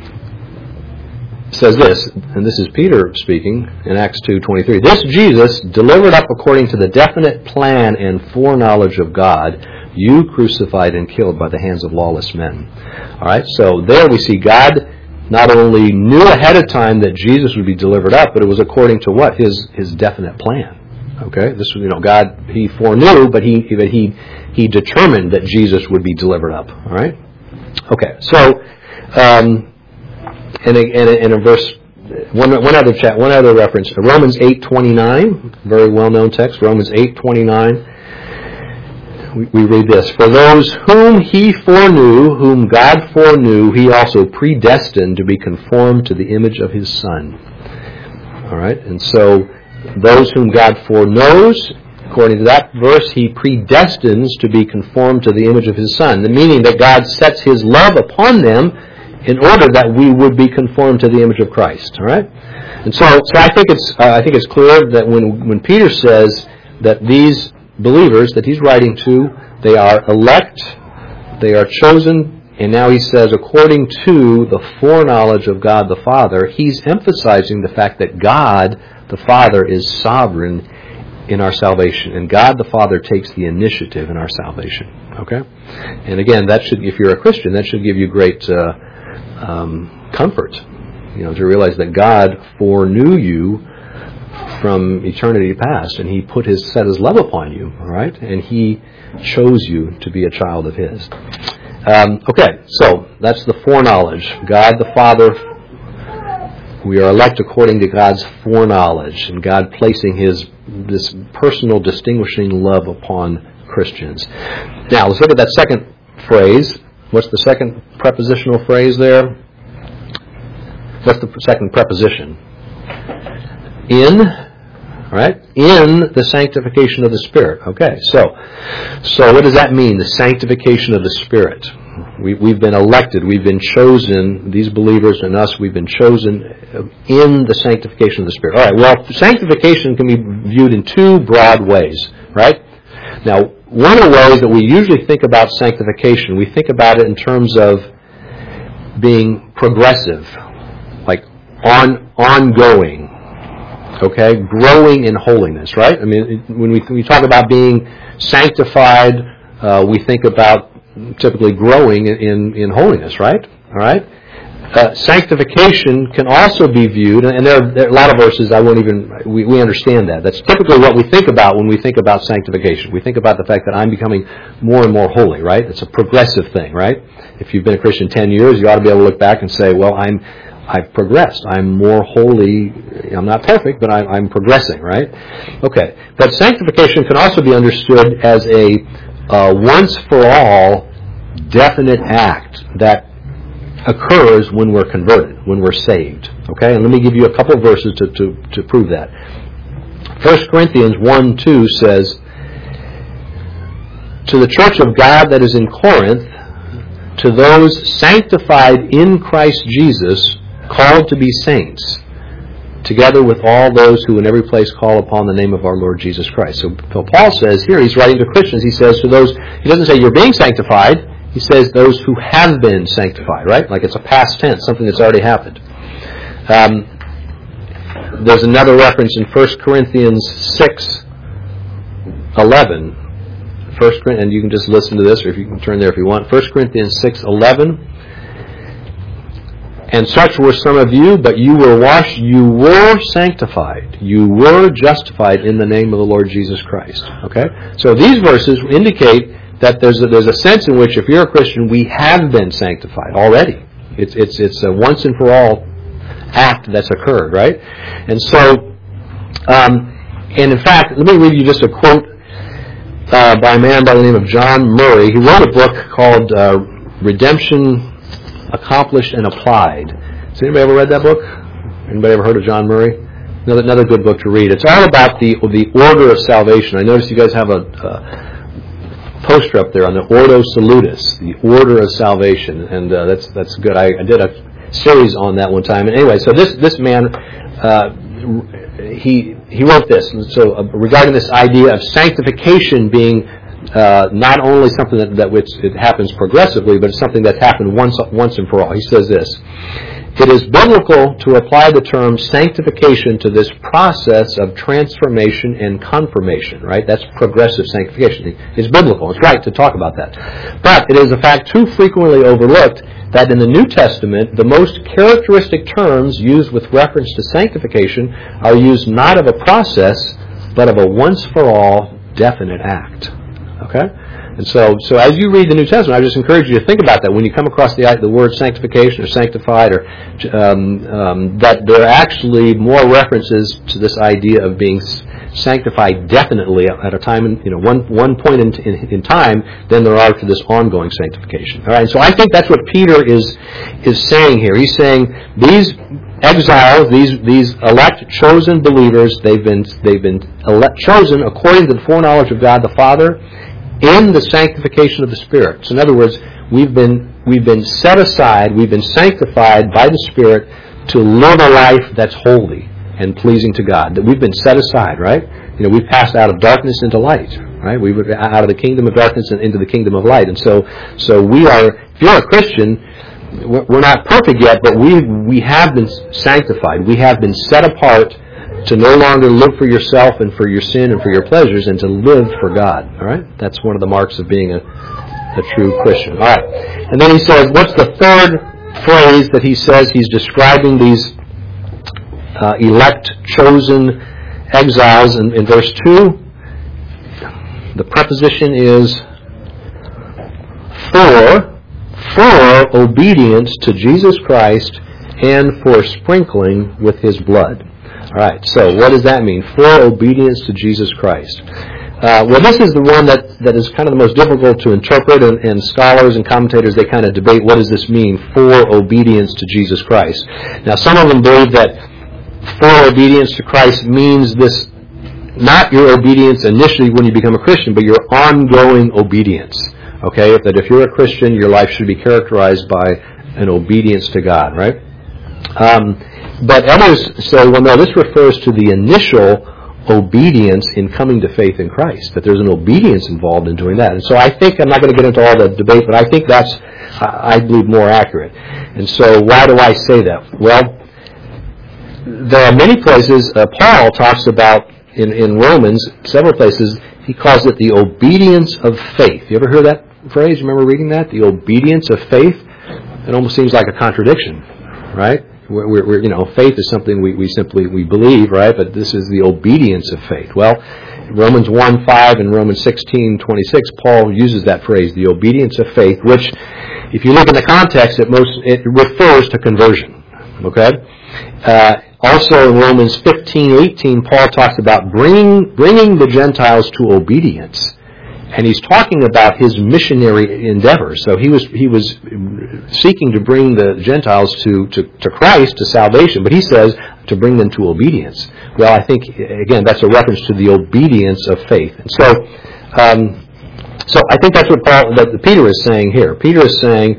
says this, and this is Peter speaking in Acts two twenty-three. This Jesus, delivered up according to the definite plan and foreknowledge of God, you crucified and killed by the hands of lawless men. All right. So there we see God not only knew ahead of time that Jesus would be delivered up, but it was according to what? His his definite plan. Okay? This was, you know, God, He foreknew, but He but He He determined that Jesus would be delivered up. All right? Okay. So, um, and, and, and in verse, one, one other chat, one other reference, Romans eight twenty-nine, very well-known text, Romans eight twenty-nine. We, we read this, for those whom He foreknew, whom God foreknew, He also predestined to be conformed to the image of His Son. All right, and so those whom God foreknows, according to that verse, He predestines to be conformed to the image of His Son. The meaning that God sets His love upon them in order that we would be conformed to the image of Christ. All right, and so, so I think it's uh, I think it's clear that when when Peter says that these believers that he's writing to, they are elect, they are chosen, and now he says according to the foreknowledge of God the Father, he's emphasizing the fact that God the Father is sovereign in our salvation, and God the Father takes the initiative in our salvation. Okay? And again, that should, if you're a Christian, that should give you great uh, um, comfort, you know, to realize that God foreknew you from eternity past, and He put His set His love upon you, all right? And He chose you to be a child of His. Um, okay, so that's the foreknowledge. God the Father, we are elect according to God's foreknowledge, and God placing His this personal distinguishing love upon Christians. Now, let's look at that second phrase. What's the second prepositional phrase there? What's the second preposition? In, right? In the sanctification of the Spirit. Okay, so so what does that mean, the sanctification of the Spirit? We, we've been elected, we've been chosen, these believers and us, we've been chosen in the sanctification of the Spirit. All right, well, sanctification can be viewed in two broad ways, right? Now, one of the ways that we usually think about sanctification, we think about it in terms of being progressive, like on ongoing. Okay, growing in holiness, right? I mean, when we, when we talk about being sanctified, uh, we think about typically growing in, in holiness, right? All right. Uh, sanctification can also be viewed, and there are, there are a lot of verses I won't even, we, we understand that. That's typically what we think about when we think about sanctification. We think about the fact that I'm becoming more and more holy, right? It's a progressive thing, right? If you've been a Christian ten years, you ought to be able to look back and say, well, I'm I've progressed. I'm more holy. I'm not perfect, but I'm, I'm progressing, right? Okay. But sanctification can also be understood as a uh, once-for-all definite act that occurs when we're converted, when we're saved. Okay? And let me give you a couple of verses to, to, to prove that. First Corinthians one two says, to the church of God that is in Corinth, to those sanctified in Christ Jesus, called to be saints, together with all those who in every place call upon the name of our Lord Jesus Christ. So Paul says here, he's writing to Christians, he says to those, he doesn't say you're being sanctified, he says those who have been sanctified, right? Like it's a past tense, something that's already happened. Um, there's another reference in First Corinthians six eleven. First, and you can just listen to this, or if you can turn there if you want. First Corinthians six eleven. And such were some of you, but you were washed, you were sanctified, you were justified in the name of the Lord Jesus Christ. Okay? So these verses indicate that there's a, there's a sense in which if you're a Christian, we have been sanctified already. It's it's it's a once and for all act that's occurred, right? And so, um, and in fact, let me read you just a quote uh, by a man by the name of John Murray. He wrote a book called uh, Redemption. accomplished and applied. Has anybody ever read that book? Anybody ever heard of John Murray? Another, another good book to read. It's all about the the order of salvation. I noticed you guys have a, a poster up there on the Ordo Salutis, the order of salvation, and uh, that's that's good. I, I did a series on that one time. And anyway, so this this man, uh, he he wrote this. And so uh, regarding this idea of sanctification being uh, not only something that, that which it happens progressively, but it's something that's happened once once and for all. He says this: it is biblical to apply the term sanctification to this process of transformation and confirmation, right? That's progressive sanctification. It's biblical. It's right to talk about that. But it is a fact too frequently overlooked that in the New Testament, the most characteristic terms used with reference to sanctification are used not of a process, but of a once-for-all definite act. Okay? And so, so as you read the New Testament, I just encourage you to think about that when you come across the the word sanctification or sanctified, or um, um, that there are actually more references to this idea of being sanctified definitely at a time, in, you know, one one point in, in, in time, than there are to this ongoing sanctification. All right. So I think that's what Peter is is saying here. He's saying these exiles, these these elect, chosen believers, they've been they've been elect, chosen according to the foreknowledge of God the Father, in the sanctification of the Spirit. So in other words, we've been we've been set aside, we've been sanctified by the Spirit to live a life that's holy and pleasing to God. That we've been set aside, right? You know, we've passed out of darkness into light, right? We were out of the kingdom of darkness and into the kingdom of light. And so, so we are. If you're a Christian, we're not perfect yet, but we we have been sanctified. We have been set apart to no longer live for yourself and for your sin and for your pleasures, and to live for God. All right? That's one of the marks of being a, a true Christian. All right. And then he says, what's the third phrase that he says? He's describing these uh, elect, chosen exiles in, in verse two. The preposition is for, for obedience to Jesus Christ and for sprinkling with His blood. All right, so what does that mean? For obedience to Jesus Christ. Uh, well, this is the one that, that is kind of the most difficult to interpret, and, and scholars and commentators, they kind of debate, what does this mean, for obedience to Jesus Christ? Now, some of them believe that for obedience to Christ means this, not your obedience initially when you become a Christian, but your ongoing obedience. Okay, that if you're a Christian, your life should be characterized by an obedience to God, right? Um, but others say, well, no, this refers to the initial obedience in coming to faith in Christ, that there's an obedience involved in doing that. And so I think, I'm not going to get into all the debate, but I think that's, I believe, more accurate. And so why do I say that? Well, there are many places, uh, Paul talks about, in, in Romans, several places, he calls it the obedience of faith. You ever hear that phrase? You remember reading that? The obedience of faith? It almost seems like a contradiction, right? We're, we're, you know, faith is something we, we simply we believe, right? But this is the obedience of faith. Well, Romans one five and Romans sixteen twenty-six, Paul uses that phrase, the obedience of faith, which, if you look in the context, it most it refers to conversion. Okay. Uh, also, in Romans fifteen eighteen, Paul talks about bringing bringing the Gentiles to obedience. And he's talking about his missionary endeavor. So he was he was seeking to bring the Gentiles to, to, to Christ, to salvation. But he says to bring them to obedience. Well, I think, again, that's a reference to the obedience of faith. And so, um, so I think that's what Paul, that Peter is saying here. Peter is saying,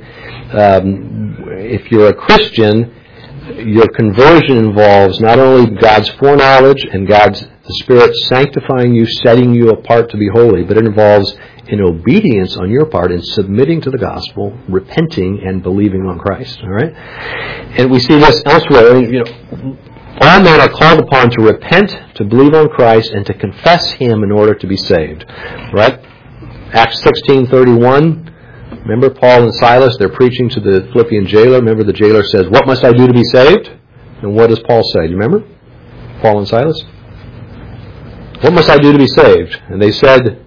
um, if you're a Christian, your conversion involves not only God's foreknowledge and God's the Spirit sanctifying you, setting you apart to be holy, but it involves an obedience on your part in submitting to the gospel, repenting, and believing on Christ. All right, and we see this elsewhere. You know, all men are called upon to repent, to believe on Christ, and to confess Him in order to be saved. Right? Acts sixteen thirty-one. Remember Paul and Silas? They're preaching to the Philippian jailer. Remember the jailer says, "What must I do to be saved?" And what does Paul say? Do you remember? Paul and Silas. What must I do to be saved? And they said,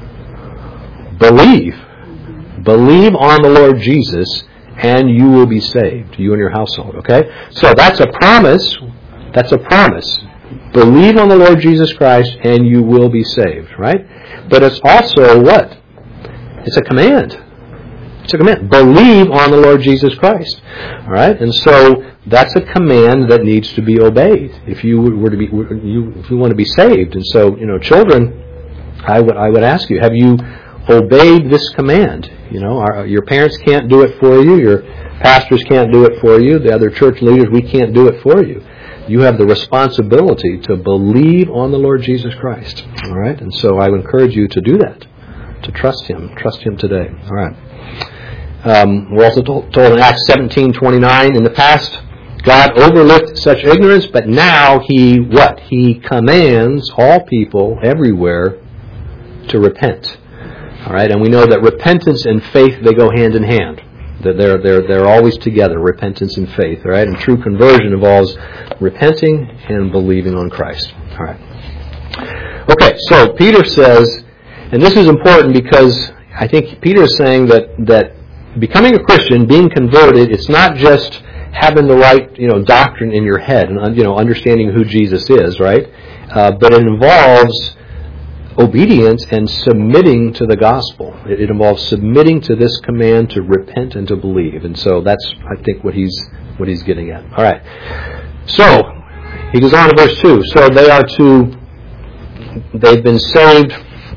believe. Believe on the Lord Jesus, and you will be saved, you and your household. Okay? So that's a promise. That's a promise. Believe on the Lord Jesus Christ, and you will be saved. Right? But it's also what? It's a command. It's a command. Believe on the Lord Jesus Christ. All right? And so that's a command that needs to be obeyed if you were to be you if you want to be saved. And so, you know, children, I would I would ask you, have you obeyed this command? You know, our, your parents can't do it for you. Your pastors can't do it for you. The other church leaders, we can't do it for you. You have the responsibility to believe on the Lord Jesus Christ. All right? And so I would encourage you to do that, to trust Him. Trust Him today. All right. Um, we're also told, told in Acts seventeen twenty-nine, in the past, God overlooked such ignorance, but now He, what? He commands all people everywhere to repent. All right? And we know that repentance and faith, they go hand in hand. That they're, they're, they're always together, repentance and faith. All right? And true conversion involves repenting and believing on Christ. All right. Okay, so Peter says, and this is important because I think Peter is saying that, that becoming a Christian, being converted, it's not just having the right, you know, doctrine in your head and, you know, understanding who Jesus is, right? Uh, but it involves obedience and submitting to the gospel. It, it involves submitting to this command to repent and to believe. And so that's, I think, what he's what he's getting at. All right. So he goes on to verse two. So they are to, they've been saved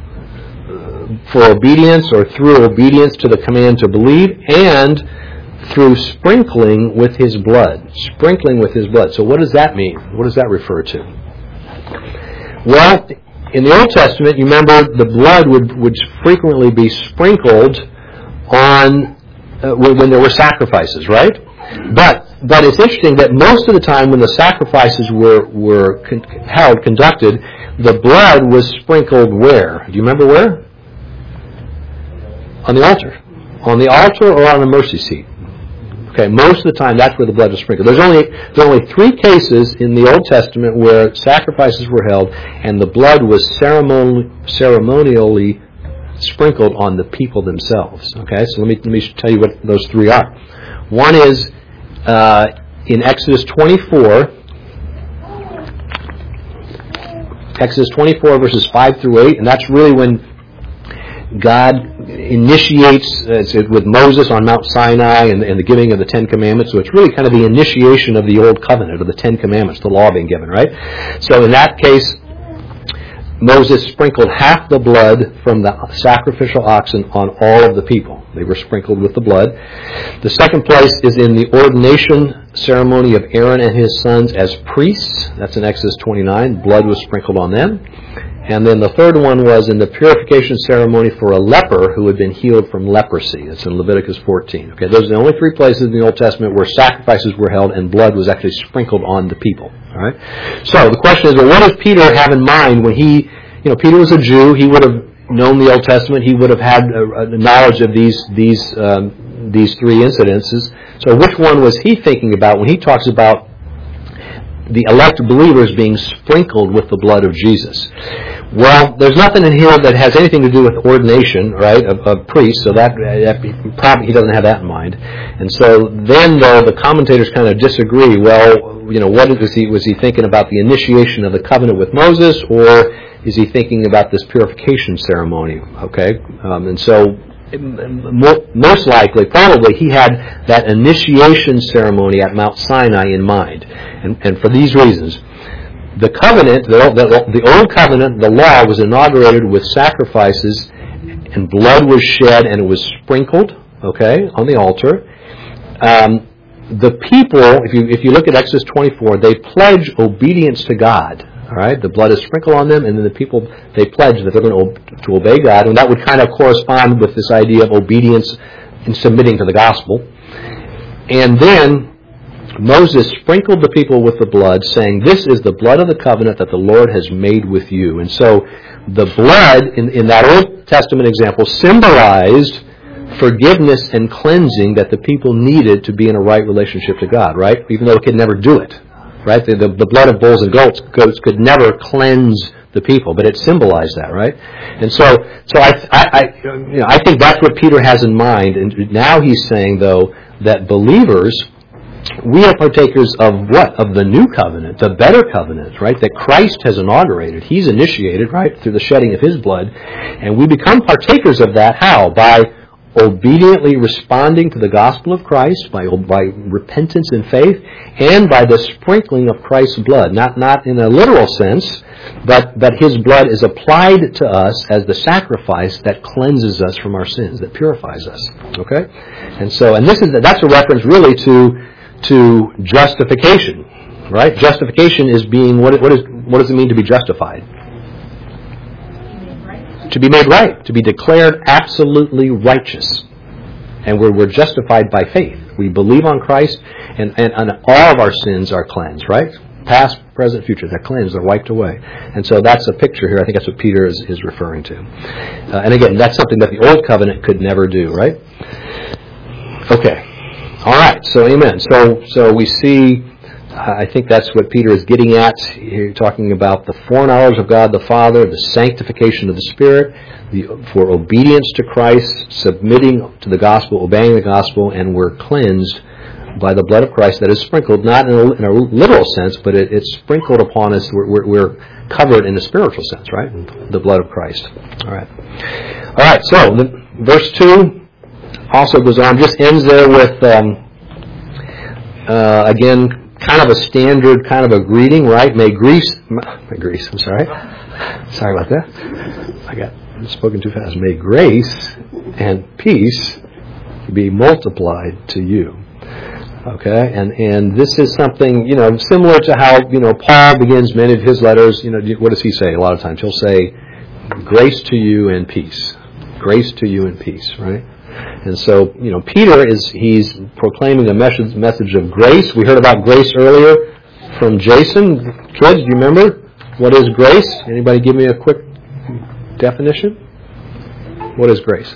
for obedience or through obedience to the command to believe and through sprinkling with His blood. Sprinkling with His blood. So what does that mean? What does that refer to? Well, in the Old Testament, you remember the blood would, would frequently be sprinkled on uh, when there were sacrifices, right? But but it's interesting that most of the time when the sacrifices were, were con- held, conducted, the blood was sprinkled where? Do you remember where? On the altar. On the altar or on the mercy seat. Okay, most of the time that's where the blood was sprinkled. There's only there's only three cases in the Old Testament where sacrifices were held and the blood was ceremonially, ceremonially sprinkled on the people themselves. Okay, so let me let me tell you what those three are. One is uh, in Exodus twenty-four. Exodus twenty-four verses five through eight, and that's really when God initiates uh, with Moses on Mount Sinai and, and the giving of the Ten Commandments. So it's really kind of the initiation of the Old Covenant, of the Ten Commandments, the law being given, right? So in that case, Moses sprinkled half the blood from the sacrificial oxen on all of the people. They were sprinkled with the blood. The second place is in the ordination ceremony of Aaron and his sons as priests. That's in Exodus twenty-nine. Blood was sprinkled on them. And then the third one was in the purification ceremony for a leper who had been healed from leprosy. It's in Leviticus fourteen. Okay, those are the only three places in the Old Testament where sacrifices were held and blood was actually sprinkled on the people. All right. So the question is, well, what does Peter have in mind when he, you know, Peter was a Jew. He would have known the Old Testament. He would have had a, a knowledge of these these um, these three incidences. So which one was he thinking about when he talks about the elect believers being sprinkled with the blood of Jesus? Well, there's nothing in here that has anything to do with ordination, right, of, of priests, so that, that probably he doesn't have that in mind. And so then, though, the commentators kind of disagree. Well, you know, what is he, was he thinking about the initiation of the covenant with Moses, or is he thinking about this purification ceremony? Okay, um, and so most likely, probably, he had that initiation ceremony at Mount Sinai in mind, and, and for these reasons. The covenant, the, the, the old covenant, the law was inaugurated with sacrifices, and blood was shed, and it was sprinkled, okay, on the altar. Um, the people, if you if you look at Exodus twenty-four, they pledge obedience to God. All right, the blood is sprinkled on them, and then the people, they pledge that they're going to, to obey God, and that would kind of correspond with this idea of obedience and submitting to the gospel. And then Moses sprinkled the people with the blood, saying, "This is the blood of the covenant that the Lord has made with you." And so the blood, in, in that Old Testament example, symbolized forgiveness and cleansing that the people needed to be in a right relationship to God, right? Even though it could never do it, right? The, the, the blood of bulls and goats, goats could never cleanse the people, but it symbolized that, right? And so, so I, I, I, you know, I think that's what Peter has in mind. And now he's saying, though, that believers, we are partakers of what? Of the new covenant, the better covenant, right? That Christ has inaugurated. He's initiated, right? Through the shedding of His blood. And we become partakers of that. How? By obediently responding to the gospel of Christ by, by repentance and faith, and by the sprinkling of Christ's blood. Not, not in a literal sense, but, but His blood is applied to us as the sacrifice that cleanses us from our sins, that purifies us. Okay? And so, and this is, that's a reference really to, to justification. Right? Justification is being, what, what, is, what does it mean to be justified? To be made right. To be declared absolutely righteous. And we're, we're justified by faith. We believe on Christ, and, and, and all of our sins are cleansed, right? Past, present, future. They're cleansed. They're wiped away. And so that's a picture here. I think that's what Peter is, is referring to. Uh, and again, that's something that the Old Covenant could never do, right? Okay. All right. So, amen. So, so we see... I think that's what Peter is getting at here, talking about the foreknowledge of God the Father, the sanctification of the Spirit, the, for obedience to Christ, submitting to the gospel, obeying the gospel, and we're cleansed by the blood of Christ that is sprinkled, not in a, in a literal sense, but it, it's sprinkled upon us. We're, we're, we're covered in a spiritual sense, right? The blood of Christ. All right. All right, so the, verse two also goes on, just ends there with, um, uh, again, kind of a standard kind of a greeting, right? May grace, may grace, I'm sorry. Sorry about that. I got spoken too fast. May grace and peace be multiplied to you. Okay? And and this is something, you know, similar to how, you know, Paul begins many of his letters. You know, what does he say? A lot of times he'll say, grace to you and peace. Grace to you and peace, right? And so, you know, Peter is, he's proclaiming a message, message of grace. We heard about grace earlier from Jason. Kids, do you remember? What is grace? Anybody give me a quick definition? What is grace?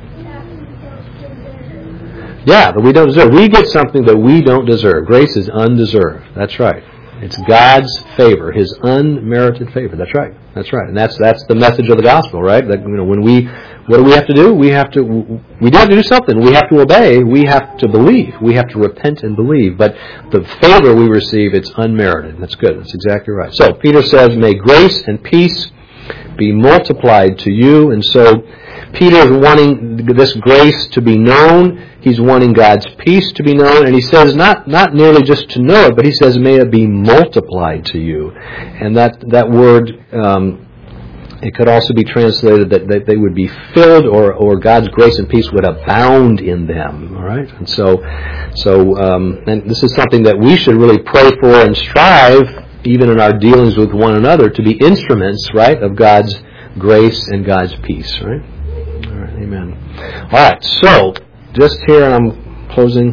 Yeah, that we don't deserve. We get something that we don't deserve. Grace is undeserved. That's right. It's God's favor, His unmerited favor. That's right. That's right. And that's that's the message of the gospel, right? That, you know, when we, what do we have to do? We have to, we don't have to do something. We have to obey. We have to believe. We have to repent and believe. But the favor we receive, it's unmerited. That's good. That's exactly right. So Peter says, may grace and peace be multiplied to you. And so Peter is wanting this grace to be known. He's wanting God's peace to be known. And he says not, not merely just to know it, but he says, may it be multiplied to you. And that, that word, um, it could also be translated that, that they would be filled, or, or God's grace and peace would abound in them. All right? And so, so um, and this is something that we should really pray for and strive, even in our dealings with one another, to be instruments, right, of God's grace and God's peace, right? All right, amen. All right, so just here, and I'm closing.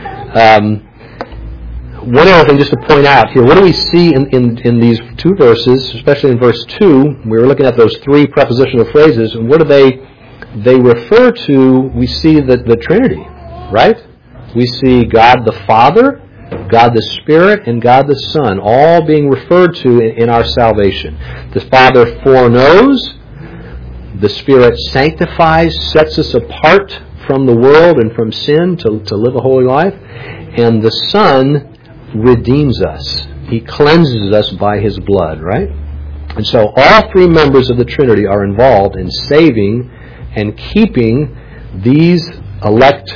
Um, one other thing just to point out here, what do we see in, in, in these two verses, especially in verse two? We were looking at those three prepositional phrases, and what do they they refer to? We see the, the Trinity, right? We see God the Father, God the Spirit, and God the Son, all being referred to in, in our salvation. The Father foreknows, the Spirit sanctifies, sets us apart from the world and from sin to, to live a holy life, and the Son redeems us. He cleanses us by His blood, right? And so all three members of the Trinity are involved in saving and keeping these elect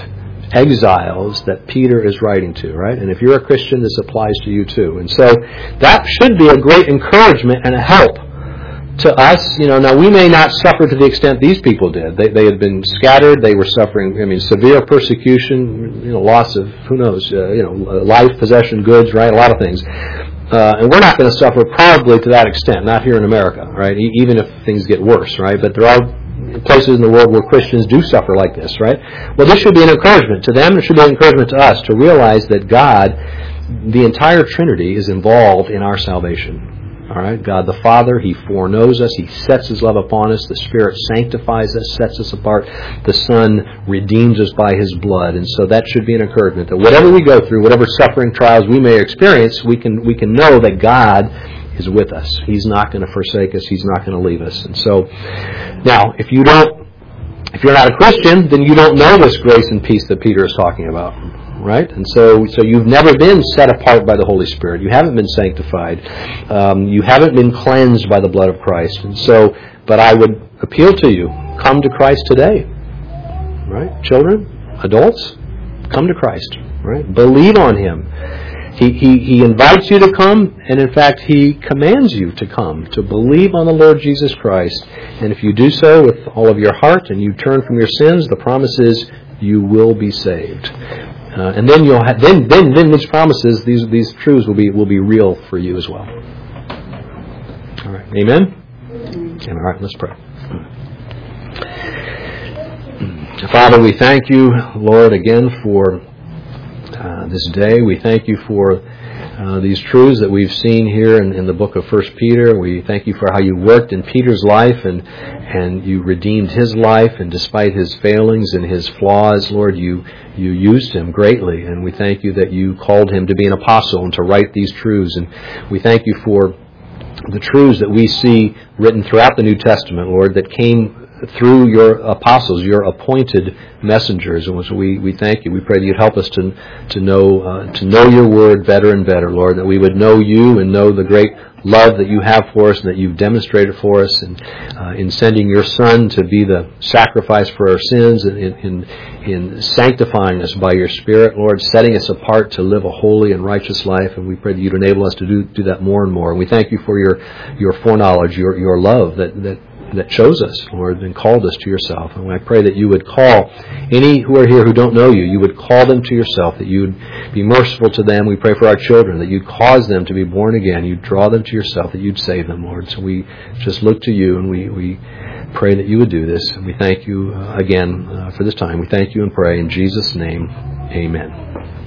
exiles that Peter is writing to, right? And if you're a Christian, this applies to you too. And so that should be a great encouragement and a help to us. You know, now we may not suffer to the extent these people did. They they had been scattered. They were suffering, I mean, severe persecution, you know, loss of, who knows, uh, you know, life, possession, goods, right? A lot of things. Uh, and we're not going to suffer probably to that extent, not here in America, right? E- even if things get worse, right? But there are places in the world where Christians do suffer like this, right? Well, this should be an encouragement to them. It should be an encouragement to us to realize that God, the entire Trinity, is involved in our salvation. All right? God the Father, He foreknows us. He sets His love upon us. The Spirit sanctifies us, sets us apart. The Son redeems us by His blood. And so that should be an encouragement that whatever we go through, whatever suffering trials we may experience, we can we can know that God is with us. He's not going to forsake us. He's not going to leave us. And so, now, if you don't, if you're not a Christian, then you don't know this grace and peace that Peter is talking about, right? And so, so you've never been set apart by the Holy Spirit. You haven't been sanctified. Um, you haven't been cleansed by the blood of Christ. And so, but I would appeal to you: come to Christ today. right? Children, adults, come to Christ, right? Believe on Him. He, he, he invites you to come, and in fact, He commands you to come, to believe on the Lord Jesus Christ. And if you do so with all of your heart and you turn from your sins, the promise is you will be saved. Uh, and then you'll have, then, then, then these promises, these, these truths will be, will be real for you as well. All right. Amen? And all right, let's pray. Father, we thank you, Lord, again for Uh, this day. We thank you for uh, these truths that we've seen here in, in the book of First Peter. We thank you for how you worked in Peter's life and and you redeemed his life, and despite his failings and his flaws, Lord, you you used him greatly, and we thank you that you called him to be an apostle and to write these truths. And we thank you for the truths that we see written throughout the New Testament, Lord, that came through your apostles, your appointed messengers. And so we, we thank you. We pray that you'd help us to to know uh, to know your word better and better, Lord, that we would know you and know the great love that you have for us and that you've demonstrated for us in, uh, in sending your Son to be the sacrifice for our sins, and in, in, in sanctifying us by your Spirit, Lord, setting us apart to live a holy and righteous life. And we pray that you'd enable us to do, do that more and more. And we thank you for your, your foreknowledge, your, your love that, that that chose us, Lord, and called us to yourself. And I pray that you would call any who are here who don't know you, you would call them to yourself, that you would be merciful to them. We pray for our children, that you'd cause them to be born again, you'd draw them to yourself, that you'd save them, Lord. So we just look to you, and we, we pray that you would do this. And we thank you uh, again uh, for this time. We thank you and pray in Jesus' name. Amen.